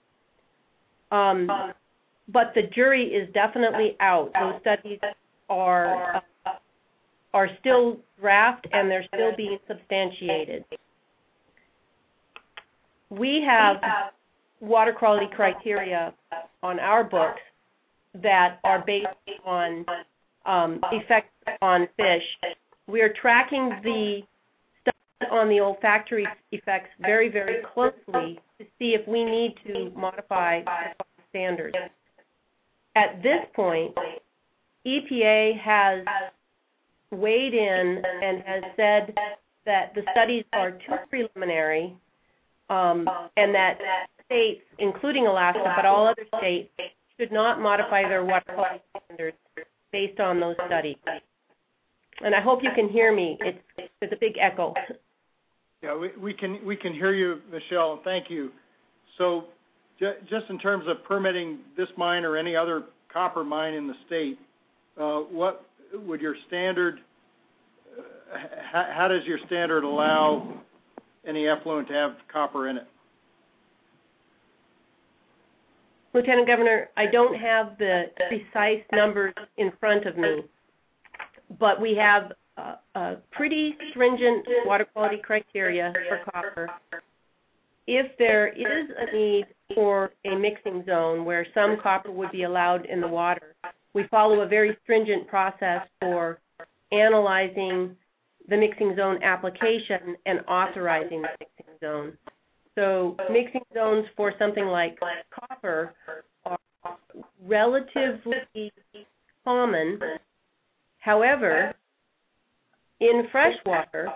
[SPEAKER 7] But the jury is definitely out. Those studies are still draft, and they're still being substantiated. We have water quality criteria on our books that are based on effects on fish. We are tracking the studies on the olfactory effects very, very closely to see if we need to modify standards. At this point, EPA has weighed in and has said that the studies are too preliminary, and that states, including Alaska, but all other states, should not modify their water quality standards based on those studies. And I hope you can hear me. There's a big echo.
[SPEAKER 1] Yeah, we can hear you, Michelle, and thank you. So just in terms of permitting this mine or any other copper mine in the state, what would your standard, how does your standard allow any effluent to have copper in it?
[SPEAKER 7] Lieutenant Governor, I don't have the precise numbers in front of me, but we have a pretty stringent water quality criteria for copper. If there is a need for a mixing zone where some copper would be allowed in the water, we follow a very stringent process for analyzing the mixing zone application and authorizing the mixing zone. So mixing zones for something like copper are relatively common. However, in freshwater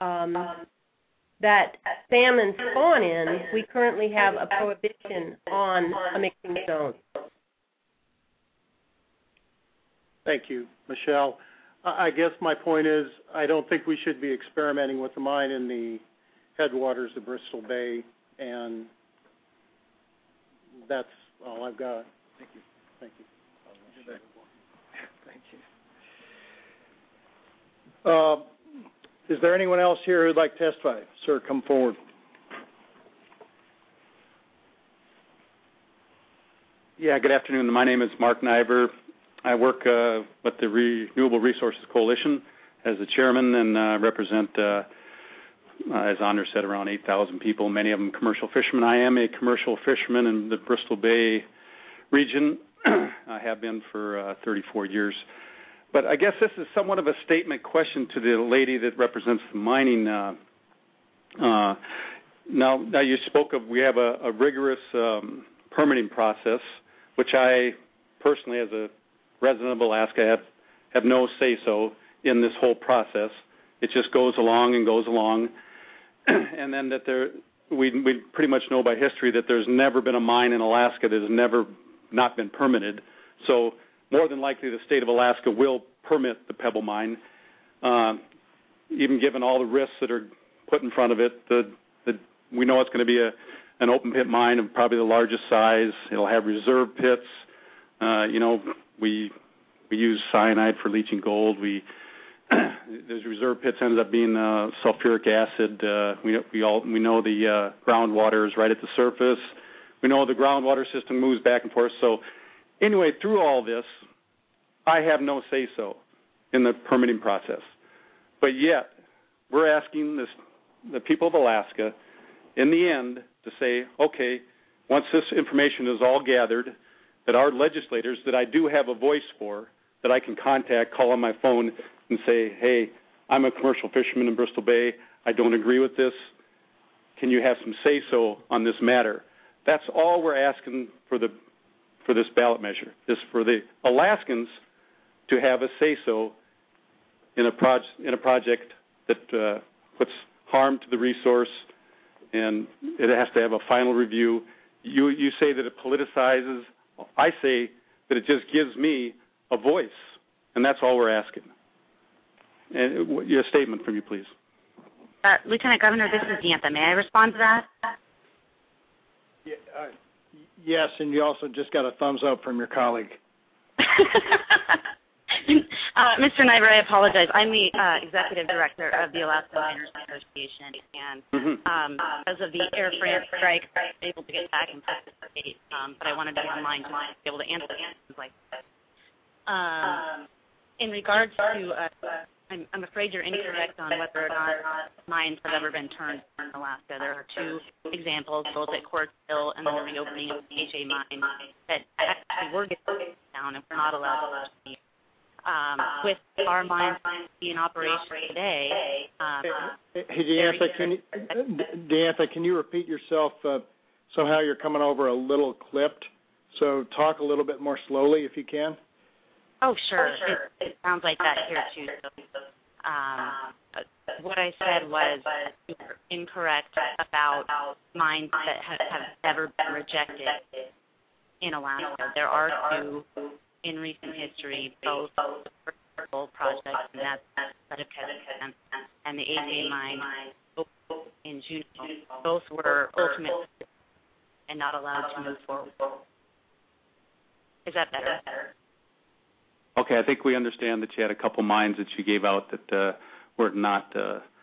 [SPEAKER 7] that salmon spawn in, we currently have a prohibition on a mixing zone.
[SPEAKER 12] Thank you, Michelle. I guess my point is I don't think we should be experimenting with the mine in the headwaters of Bristol Bay, and that's all I've got.
[SPEAKER 1] Thank you.
[SPEAKER 12] Thank you.
[SPEAKER 1] Thank you. Is there anyone else here who'd like to testify? Sir, come forward.
[SPEAKER 13] Yeah, good afternoon. My name is Mark Niver. I work with the Renewable Resources Coalition as the chairman and represent, as Anders said, around 8,000 people, many of them commercial fishermen. I am a commercial fisherman in the Bristol Bay region. I have been for 34 years. But I guess this is somewhat of a statement question to the lady that represents the mining. Now you spoke of we have a rigorous permitting process, which I personally, as a resident of Alaska, have no say-so in this whole process. It just goes along and goes along. And then we pretty much know by history that there's never been a mine in Alaska that has never not been permitted. So more than likely the state of Alaska will permit the Pebble Mine, even given all the risks that are put in front of it. We know it's going to be an open pit mine of probably the largest size. It'll have reserve pits. We use cyanide for leaching gold. Those reserve pits ended up being sulfuric acid. We know the groundwater is right at the surface. We know the groundwater system moves back and forth. So anyway, through all this, I have no say-so in the permitting process. But yet, we're asking the people of Alaska, in the end, to say, okay, once this information is all gathered, that our legislators that I do have a voice for, that I can contact, call on my phone and say, hey, I'm a commercial fisherman in Bristol Bay. I don't agree with this. Can you have some say-so on this matter? That's all we're asking for this ballot measure, is for the Alaskans to have a say-so in a project that puts harm to the resource, and it has to have a final review. You say that it politicizes. I say that it just gives me a voice, and that's all we're asking. And your statement from you, please.
[SPEAKER 2] Lieutenant Governor, this is Yantha. May I respond to that?
[SPEAKER 1] Yeah, yes, and you also just got a thumbs up from your colleague.
[SPEAKER 2] Mr. Niver, I apologize. I'm the executive director of the Alaska Miners Association, and because of the Air France strike, I was able to get back and participate, but I wanted to be online to be able to answer questions like that. In regards to, I'm afraid you're incorrect on whether or not mines have ever been turned in Alaska. There are two examples, both at Quartz Hill and then the reopening of the AJ mine, that actually were getting down and we're not allowed to proceed. With our mines in operation today.
[SPEAKER 1] Hey, Deantha, can you repeat yourself? Somehow you're coming over a little clipped, so talk a little bit more slowly if you can.
[SPEAKER 2] Oh, sure. It sounds like that here, too. So, what I said was incorrect about mines that have never been rejected in Alaska. There are two in recent history, both gold projects, and that's Sedgwick and the AJ mine in Juneau. Both were ultimately and not allowed to move forward. Is that better?
[SPEAKER 13] Okay, I think we understand that you had a couple mines that you gave out that were not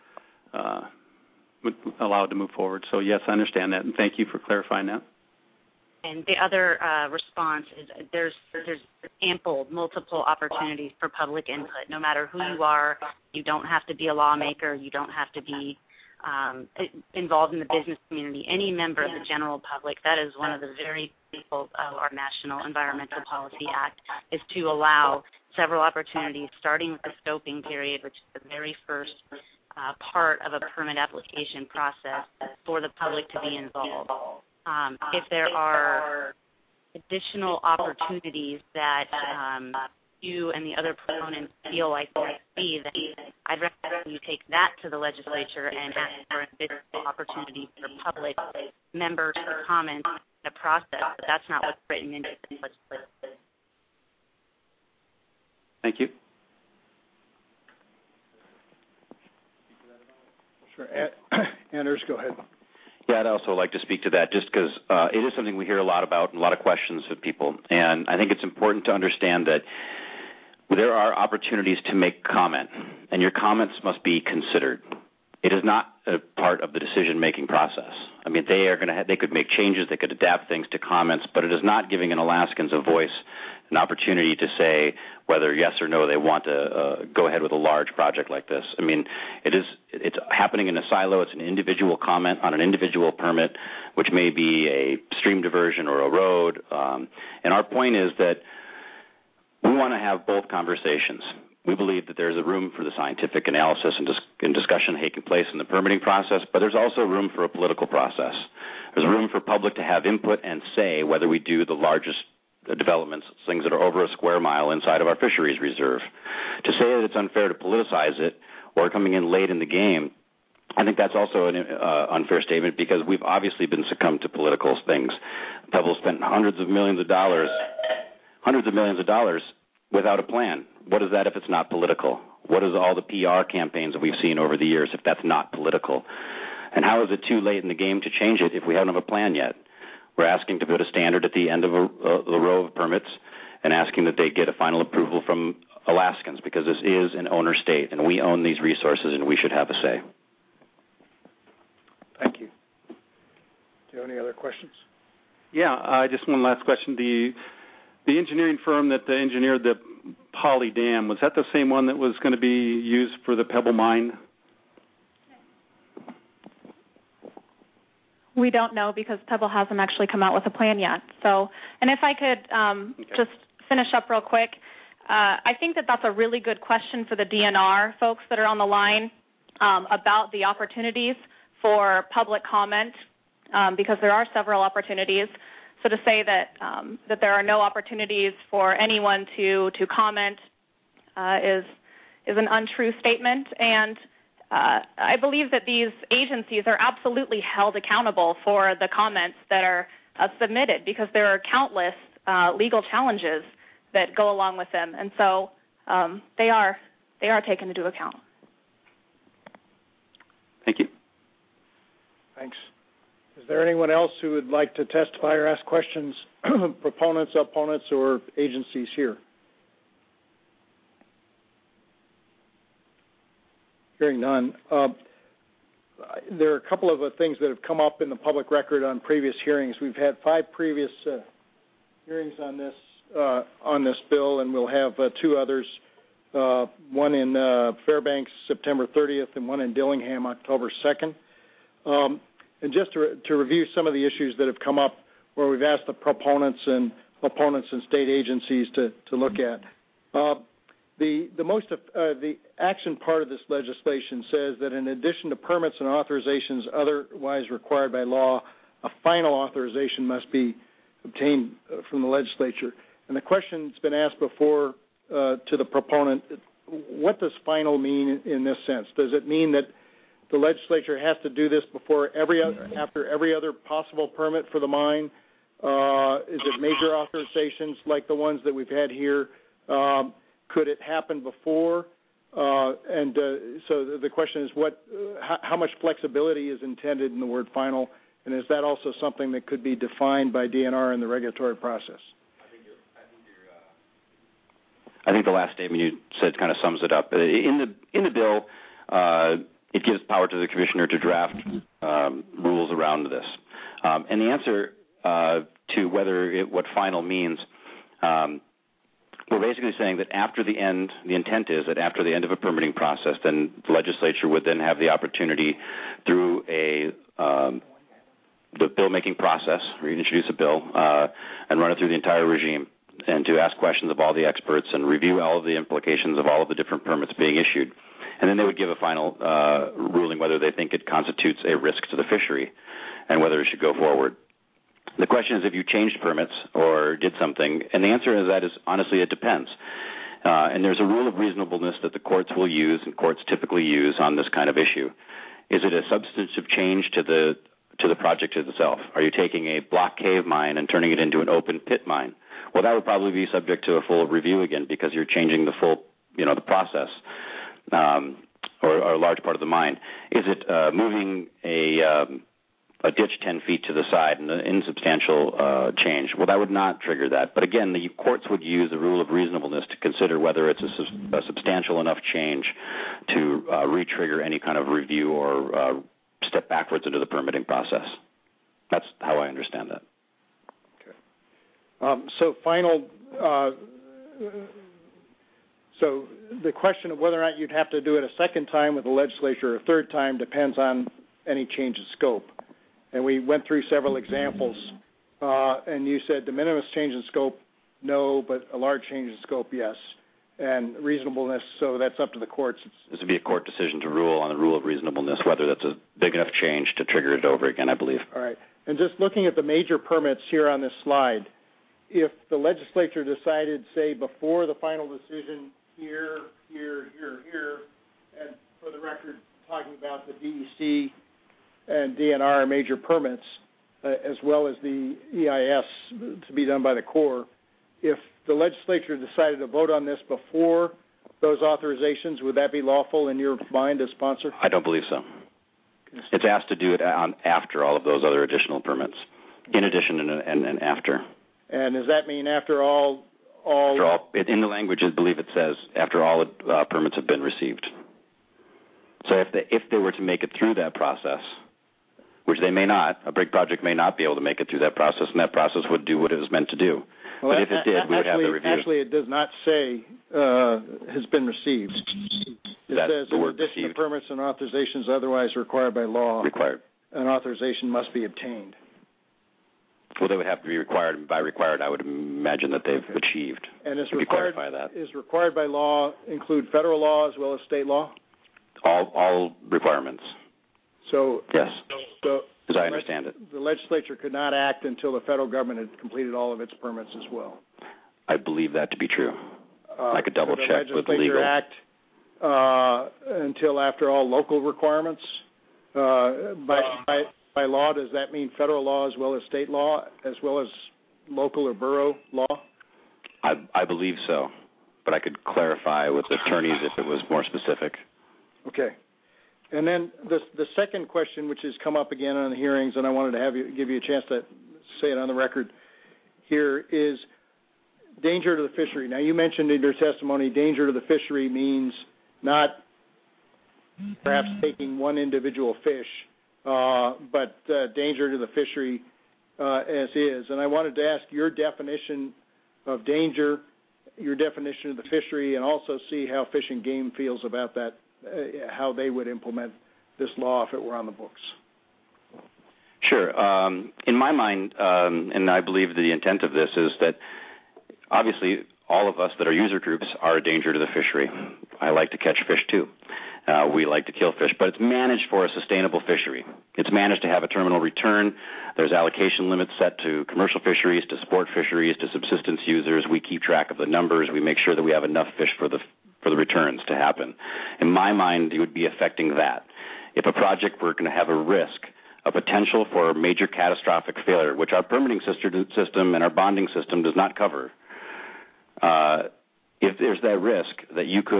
[SPEAKER 13] allowed to move forward. So, yes, I understand that, and thank you for clarifying that.
[SPEAKER 2] And the other response is there's ample, multiple opportunities for public input. No matter who you are, you don't have to be a lawmaker. You don't have to be involved in the business community. Any member of the general public, that is one of the very principles of our National Environmental Policy Act, is to allow several opportunities, starting with the scoping period, which is the very first part of a permit application process, for the public to be involved. If there are additional opportunities that you and the other proponents feel like they see, then I'd recommend you take that to the legislature and ask for additional opportunities for public members to comment on the process, but that's not what's written into the legislation.
[SPEAKER 13] Thank you.
[SPEAKER 1] Sure. Anders, go ahead.
[SPEAKER 3] Yeah, I'd also like to speak to that just because it is something we hear a lot about and a lot of questions of people. And I think it's important to understand that there are opportunities to make comment, and your comments must be considered. It is not a part of the decision-making process. I mean, they could make changes, they could adapt things to comments, but it is not giving an Alaskans a voice, an opportunity to say whether yes or no they want to go ahead with a large project like this. I mean, it's happening in a silo. It's an individual comment on an individual permit, which may be a stream diversion or a road. And our point is that we want to have both conversations. We believe that there's a room for the scientific analysis and discussion taking place in the permitting process, but there's also room for a political process. There's room for public to have input and say whether we do the largest developments, things that are over a square mile inside of our fisheries reserve. To say that it's unfair to politicize it or coming in late in the game, I think that's also an unfair statement because we've obviously been succumbed to political things. Pebble spent hundreds of millions of dollars without a plan. What is that if it's not political? What is all the PR campaigns that we've seen over the years if that's not political? And how is it too late in the game to change it if we don't have a plan yet? We're asking to put a standard at the end of a row of permits and asking that they get a final approval from Alaskans because this is an owner state and we own these resources and we should have a say.
[SPEAKER 1] Thank you. Do you have any other questions?
[SPEAKER 13] Yeah, just one last question. The engineering firm that engineered the Poly Dam, was that the same one that was going to be used for the Pebble Mine?
[SPEAKER 4] We don't know because Pebble hasn't actually come out with a plan yet. So, and if I could just finish up real quick, I think that that's a really good question for the DNR folks that are on the line about the opportunities for public comment because there are several opportunities. So to say that that there are no opportunities for anyone to comment is an untrue statement, and I believe that these agencies are absolutely held accountable for the comments that are submitted because there are countless legal challenges that go along with them, and so they are taken into account.
[SPEAKER 13] Thank you.
[SPEAKER 1] Thanks. Is there anyone else who would like to testify or ask questions, proponents, opponents, or agencies here? Hearing none. There are a couple of things that have come up in the public record on previous hearings. We've had 5 previous hearings on this bill, and we'll have 2 others, one in Fairbanks September 30th and one in Dillingham October 2nd. And just to review some of the issues that have come up where we've asked the proponents and opponents and state agencies to look at. The action part of this legislation says that in addition to permits and authorizations otherwise required by law, a final authorization must be obtained from the legislature. And the question's been asked before to the proponent, what does final mean in this sense? Does it mean that the legislature has to do this after every other possible permit for the mine? Is it major authorizations like the ones that we've had here? Could it happen before So the question is, how much flexibility is intended in the word final, and is that also something that could be defined by DNR in the regulatory process?
[SPEAKER 3] I think the last statement you said kind of sums it up. In the bill, it gives power to the commissioner to draft rules around this. And the answer to what final means, we're basically saying that the intent is that after the end of a permitting process, then the legislature would then have the opportunity through the bill-making process, reintroduce a bill, and run it through the entire regime, and to ask questions of all the experts and review all of the implications of all of the different permits being issued. And then they would give a final ruling whether they think it constitutes a risk to the fishery and whether it should go forward. The question is if you changed permits or did something, and the answer is that is honestly it depends. And there's a rule of reasonableness that the courts will use and courts typically use on this kind of issue. Is it a substantive change to the project itself? Are you taking a block cave mine and turning it into an open pit mine? Well, that would probably be subject to a full review again because you're changing the full, the process or a large part of the mine. Is it moving a ditch 10 feet to the side, an insubstantial change? Well, that would not trigger that. But again, the courts would use the rule of reasonableness to consider whether it's a substantial enough change to re-trigger any kind of review or step backwards into the permitting process. That's how I understand that.
[SPEAKER 1] So the question of whether or not you'd have to do it a second time with the legislature or a third time depends on any change of scope. And we went through several examples, and you said de minimis change in scope, no, but a large change in scope, yes. And reasonableness, so that's up to the courts.
[SPEAKER 3] This would be a court decision to rule on the rule of reasonableness, whether that's a big enough change to trigger it over again, I believe.
[SPEAKER 1] All right. And just looking at the major permits here on this slide, if the legislature decided, say, before the final decision, here, and for the record, talking about the DEC and DNR major permits, as well as the EIS to be done by the Corps, if the legislature decided to vote on this before those authorizations, would that be lawful in your mind as sponsor?
[SPEAKER 3] I don't believe so. It's asked to do it after all of those other additional permits, in addition and after.
[SPEAKER 1] And does that mean after all?
[SPEAKER 3] After all, in the language, I believe it says after all permits have been received. So if they were to make it through that process, which they may not, a big project may not be able to make it through that process, and that process would do what it was meant to do.
[SPEAKER 1] Well,
[SPEAKER 3] but if it did, we would have the review.
[SPEAKER 1] Actually, it does not say has been received. It says in addition to permits and authorizations otherwise required by law, an authorization must be obtained.
[SPEAKER 3] Well, they would have to be required. By required, I would imagine that they've achieved.
[SPEAKER 1] And is required by law include federal law as well as state law?
[SPEAKER 3] All requirements.
[SPEAKER 1] So
[SPEAKER 3] yes, as I understand it.
[SPEAKER 1] The legislature could not act until the federal government had completed all of its permits as well.
[SPEAKER 3] I believe that to be true. I could double check with
[SPEAKER 1] the legal. Act until after all local requirements by law. Does that mean federal law as well as state law as well as local or borough law?
[SPEAKER 3] I believe so, but I could clarify with attorneys if it was more specific.
[SPEAKER 1] Okay. And then the second question, which has come up again on the hearings, and I wanted to give you a chance to say it on the record here, is danger to the fishery. Now, you mentioned in your testimony danger to the fishery means not perhaps taking one individual fish, but danger to the fishery as is. And I wanted to ask your definition of danger, your definition of the fishery, and also see how Fish and Game feels about that. How they would implement this law if it were on the books.
[SPEAKER 3] Sure. In my mind, and I believe the intent of this is that obviously all of us that are user groups are a danger to the fishery. I like to catch fish too. We like to kill fish, but it's managed for a sustainable fishery. It's managed to have a terminal return. There's allocation limits set to commercial fisheries, to sport fisheries, to subsistence users. We keep track of the numbers. We make sure that we have enough fish for the returns to happen. In my mind, it would be affecting that. If a project were going to have a risk, a potential for a major catastrophic failure, which our permitting system and our bonding system does not cover, if there's that risk that you could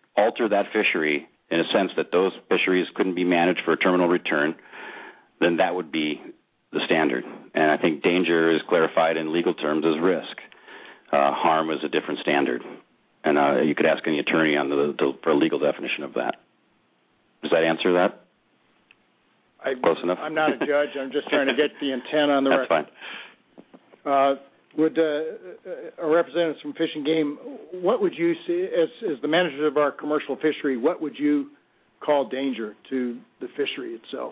[SPEAKER 3] alter that fishery in a sense that those fisheries couldn't be managed for a terminal return, then that would be the standard. And I think danger is clarified in legal terms as risk. Harm is a different standard. And you could ask any attorney on for a legal definition of that. Does that answer that? Close enough?
[SPEAKER 1] I'm not a judge. I'm just trying to get the intent on the record.
[SPEAKER 3] That's fine.
[SPEAKER 1] Would a representative from Fish and Game, what would you see, as the manager of our commercial fishery, what would you call danger to the fishery itself?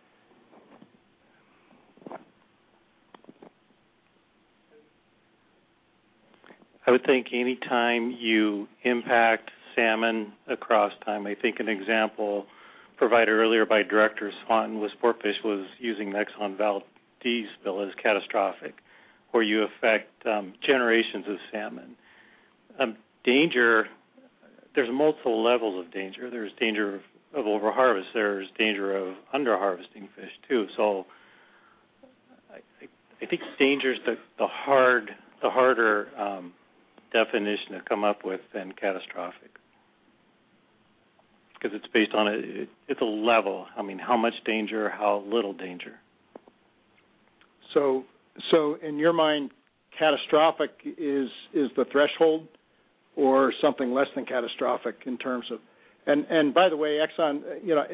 [SPEAKER 6] I would think any time you impact salmon across time, I think an example provided earlier by Director Swanton with Sportfish was using the Exxon Valdez spill as catastrophic, where you affect generations of salmon. Danger, there's multiple levels of danger. There's danger of overharvest. There's danger of underharvesting fish, too. So I think danger is the harder definition to come up with than catastrophic, because it's based on it's a level. I mean, how much danger, how little danger.
[SPEAKER 1] So in your mind, catastrophic is the threshold, or something less than catastrophic in terms of, and by the way, Exxon,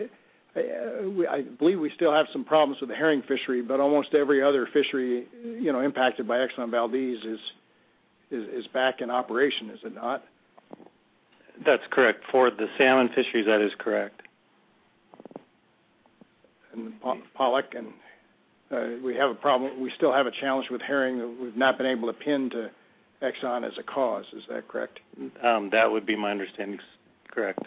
[SPEAKER 1] I believe we still have some problems with the herring fishery, but almost every other fishery, impacted by Exxon Valdez is back in operation, is it not?
[SPEAKER 6] That's correct. For the salmon fisheries, that is correct.
[SPEAKER 1] And pollock, and we have a problem. We still have a challenge with herring that we've not been able to pin to Exxon as a cause. Is that correct?
[SPEAKER 6] That would be my understanding. Correct.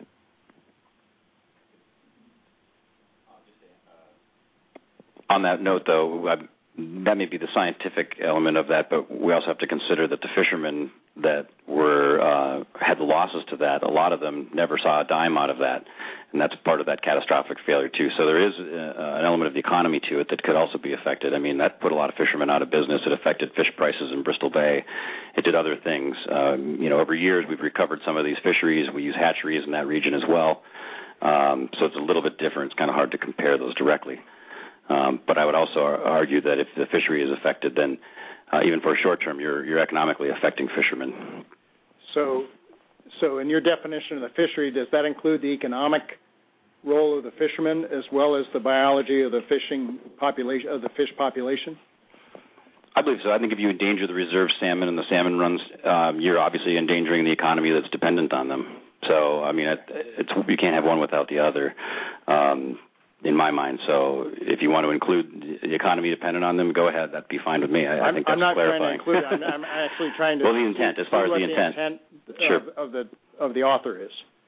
[SPEAKER 3] On that note, though, that may be the scientific element of that, but we also have to consider that the fishermen that had the losses to that, a lot of them never saw a dime out of that, and that's part of that catastrophic failure too. So there is an element of the economy to it that could also be affected. I mean, that put a lot of fishermen out of business. It affected fish prices in Bristol Bay. It did other things. Over years we've recovered some of these fisheries. We use hatcheries in that region as well. So it's a little bit different. It's kind of hard to compare those directly. But I would also argue that if the fishery is affected, then even for a short term, you're economically affecting fishermen.
[SPEAKER 1] So in your definition of the fishery, does that include the economic role of the fishermen as well as the biology of the fishing population, of the fish population?
[SPEAKER 3] I believe so. I think if you endanger the reserve salmon and the salmon runs, you're obviously endangering the economy that's dependent on them. So, I mean, you can't have one without the other. In my mind. So if you want to include the economy dependent on them, go ahead. That'd be fine with me. I think that's clarifying.
[SPEAKER 1] I'm not trying to include it. I'm actually trying to...
[SPEAKER 3] Well, the intent, as far as the intent sure.
[SPEAKER 1] of the author is.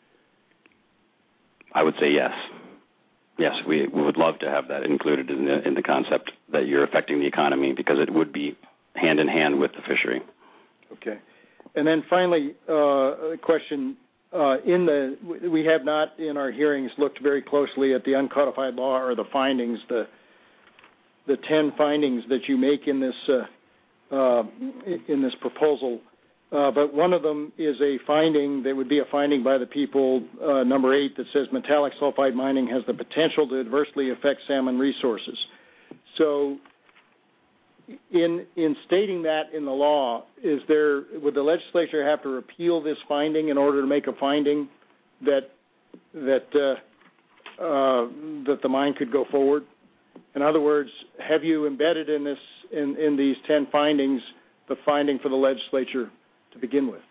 [SPEAKER 3] I would say yes. Yes, we would love to have that included in the concept that you're affecting the economy, because it would be hand in hand with the fishery.
[SPEAKER 1] Okay. And then finally, a question... we have not in our hearings looked very closely at the uncodified law or the findings, the 10 findings that you make in this proposal. But one of them is a finding that would be a finding by the people, number 8, that says metallic sulfide mining has the potential to adversely affect salmon resources. So in stating that in the law, would the legislature have to repeal this finding in order to make a finding that the mine could go forward? In other words, have you embedded in this in these 10 findings the finding for the legislature to begin with?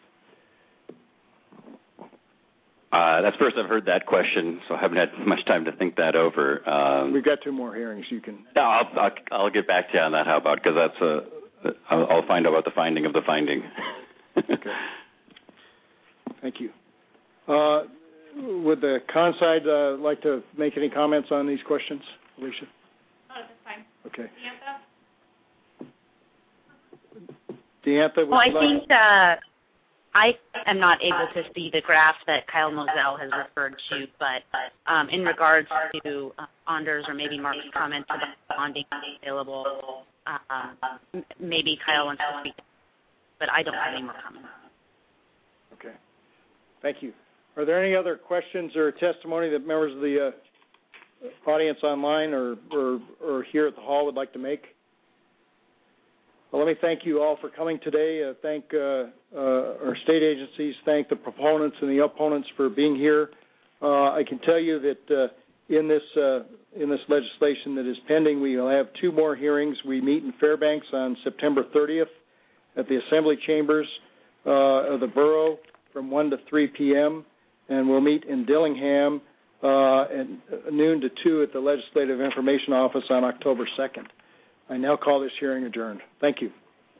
[SPEAKER 3] That's first I've heard that question, so I haven't had much time to think that over.
[SPEAKER 1] We've got 2 more hearings. You can.
[SPEAKER 3] No, I'll get back to you on that. How about, because I'll find out about the finding of the finding.
[SPEAKER 1] Okay. Thank you. Would the con side like to make any comments on these questions, Alicia?
[SPEAKER 4] No, that's fine.
[SPEAKER 1] Okay. Deantha?
[SPEAKER 2] Well, I think I am not able to see the graph that Kyle Moselle has referred to, but in regards to Anders or maybe Mark's comments about bonding available, maybe Kyle wants to speak, but I don't have any more comments.
[SPEAKER 1] Okay. Thank you. Are there any other questions or testimony that members of the audience online or here at the hall would like to make? Well, let me thank you all for coming today. Thank our state agencies. Thank the proponents and the opponents for being here. I can tell you that in this legislation that is pending, we will have 2 more hearings. We meet in Fairbanks on September 30th at the Assembly Chambers of the borough from 1 to 3 p.m., and we'll meet in Dillingham at noon to 2 at the Legislative Information Office on October 2nd. I now call this hearing adjourned. Thank you.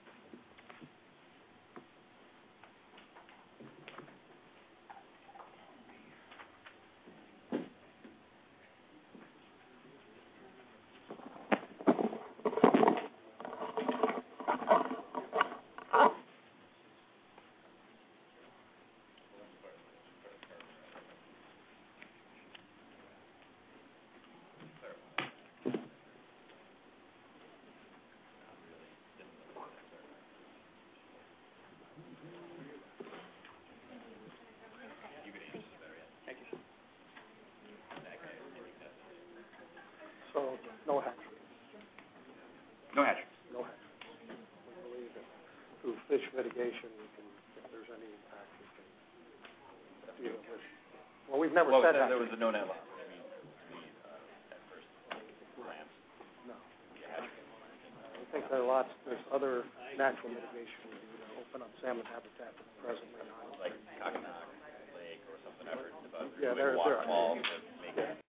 [SPEAKER 12] So, no hatchery.
[SPEAKER 3] No hatchery.
[SPEAKER 12] No hatchery. We believe that through fish mitigation, we can, if there's any impact, we can deal with. Well, we've never said
[SPEAKER 3] there was a no net loss.
[SPEAKER 12] No. I think there are there's other natural mitigation we do to open up salmon habitat presently not.
[SPEAKER 3] Like Coconut Lake or something. I've heard about
[SPEAKER 12] there are.
[SPEAKER 3] waterfalls that make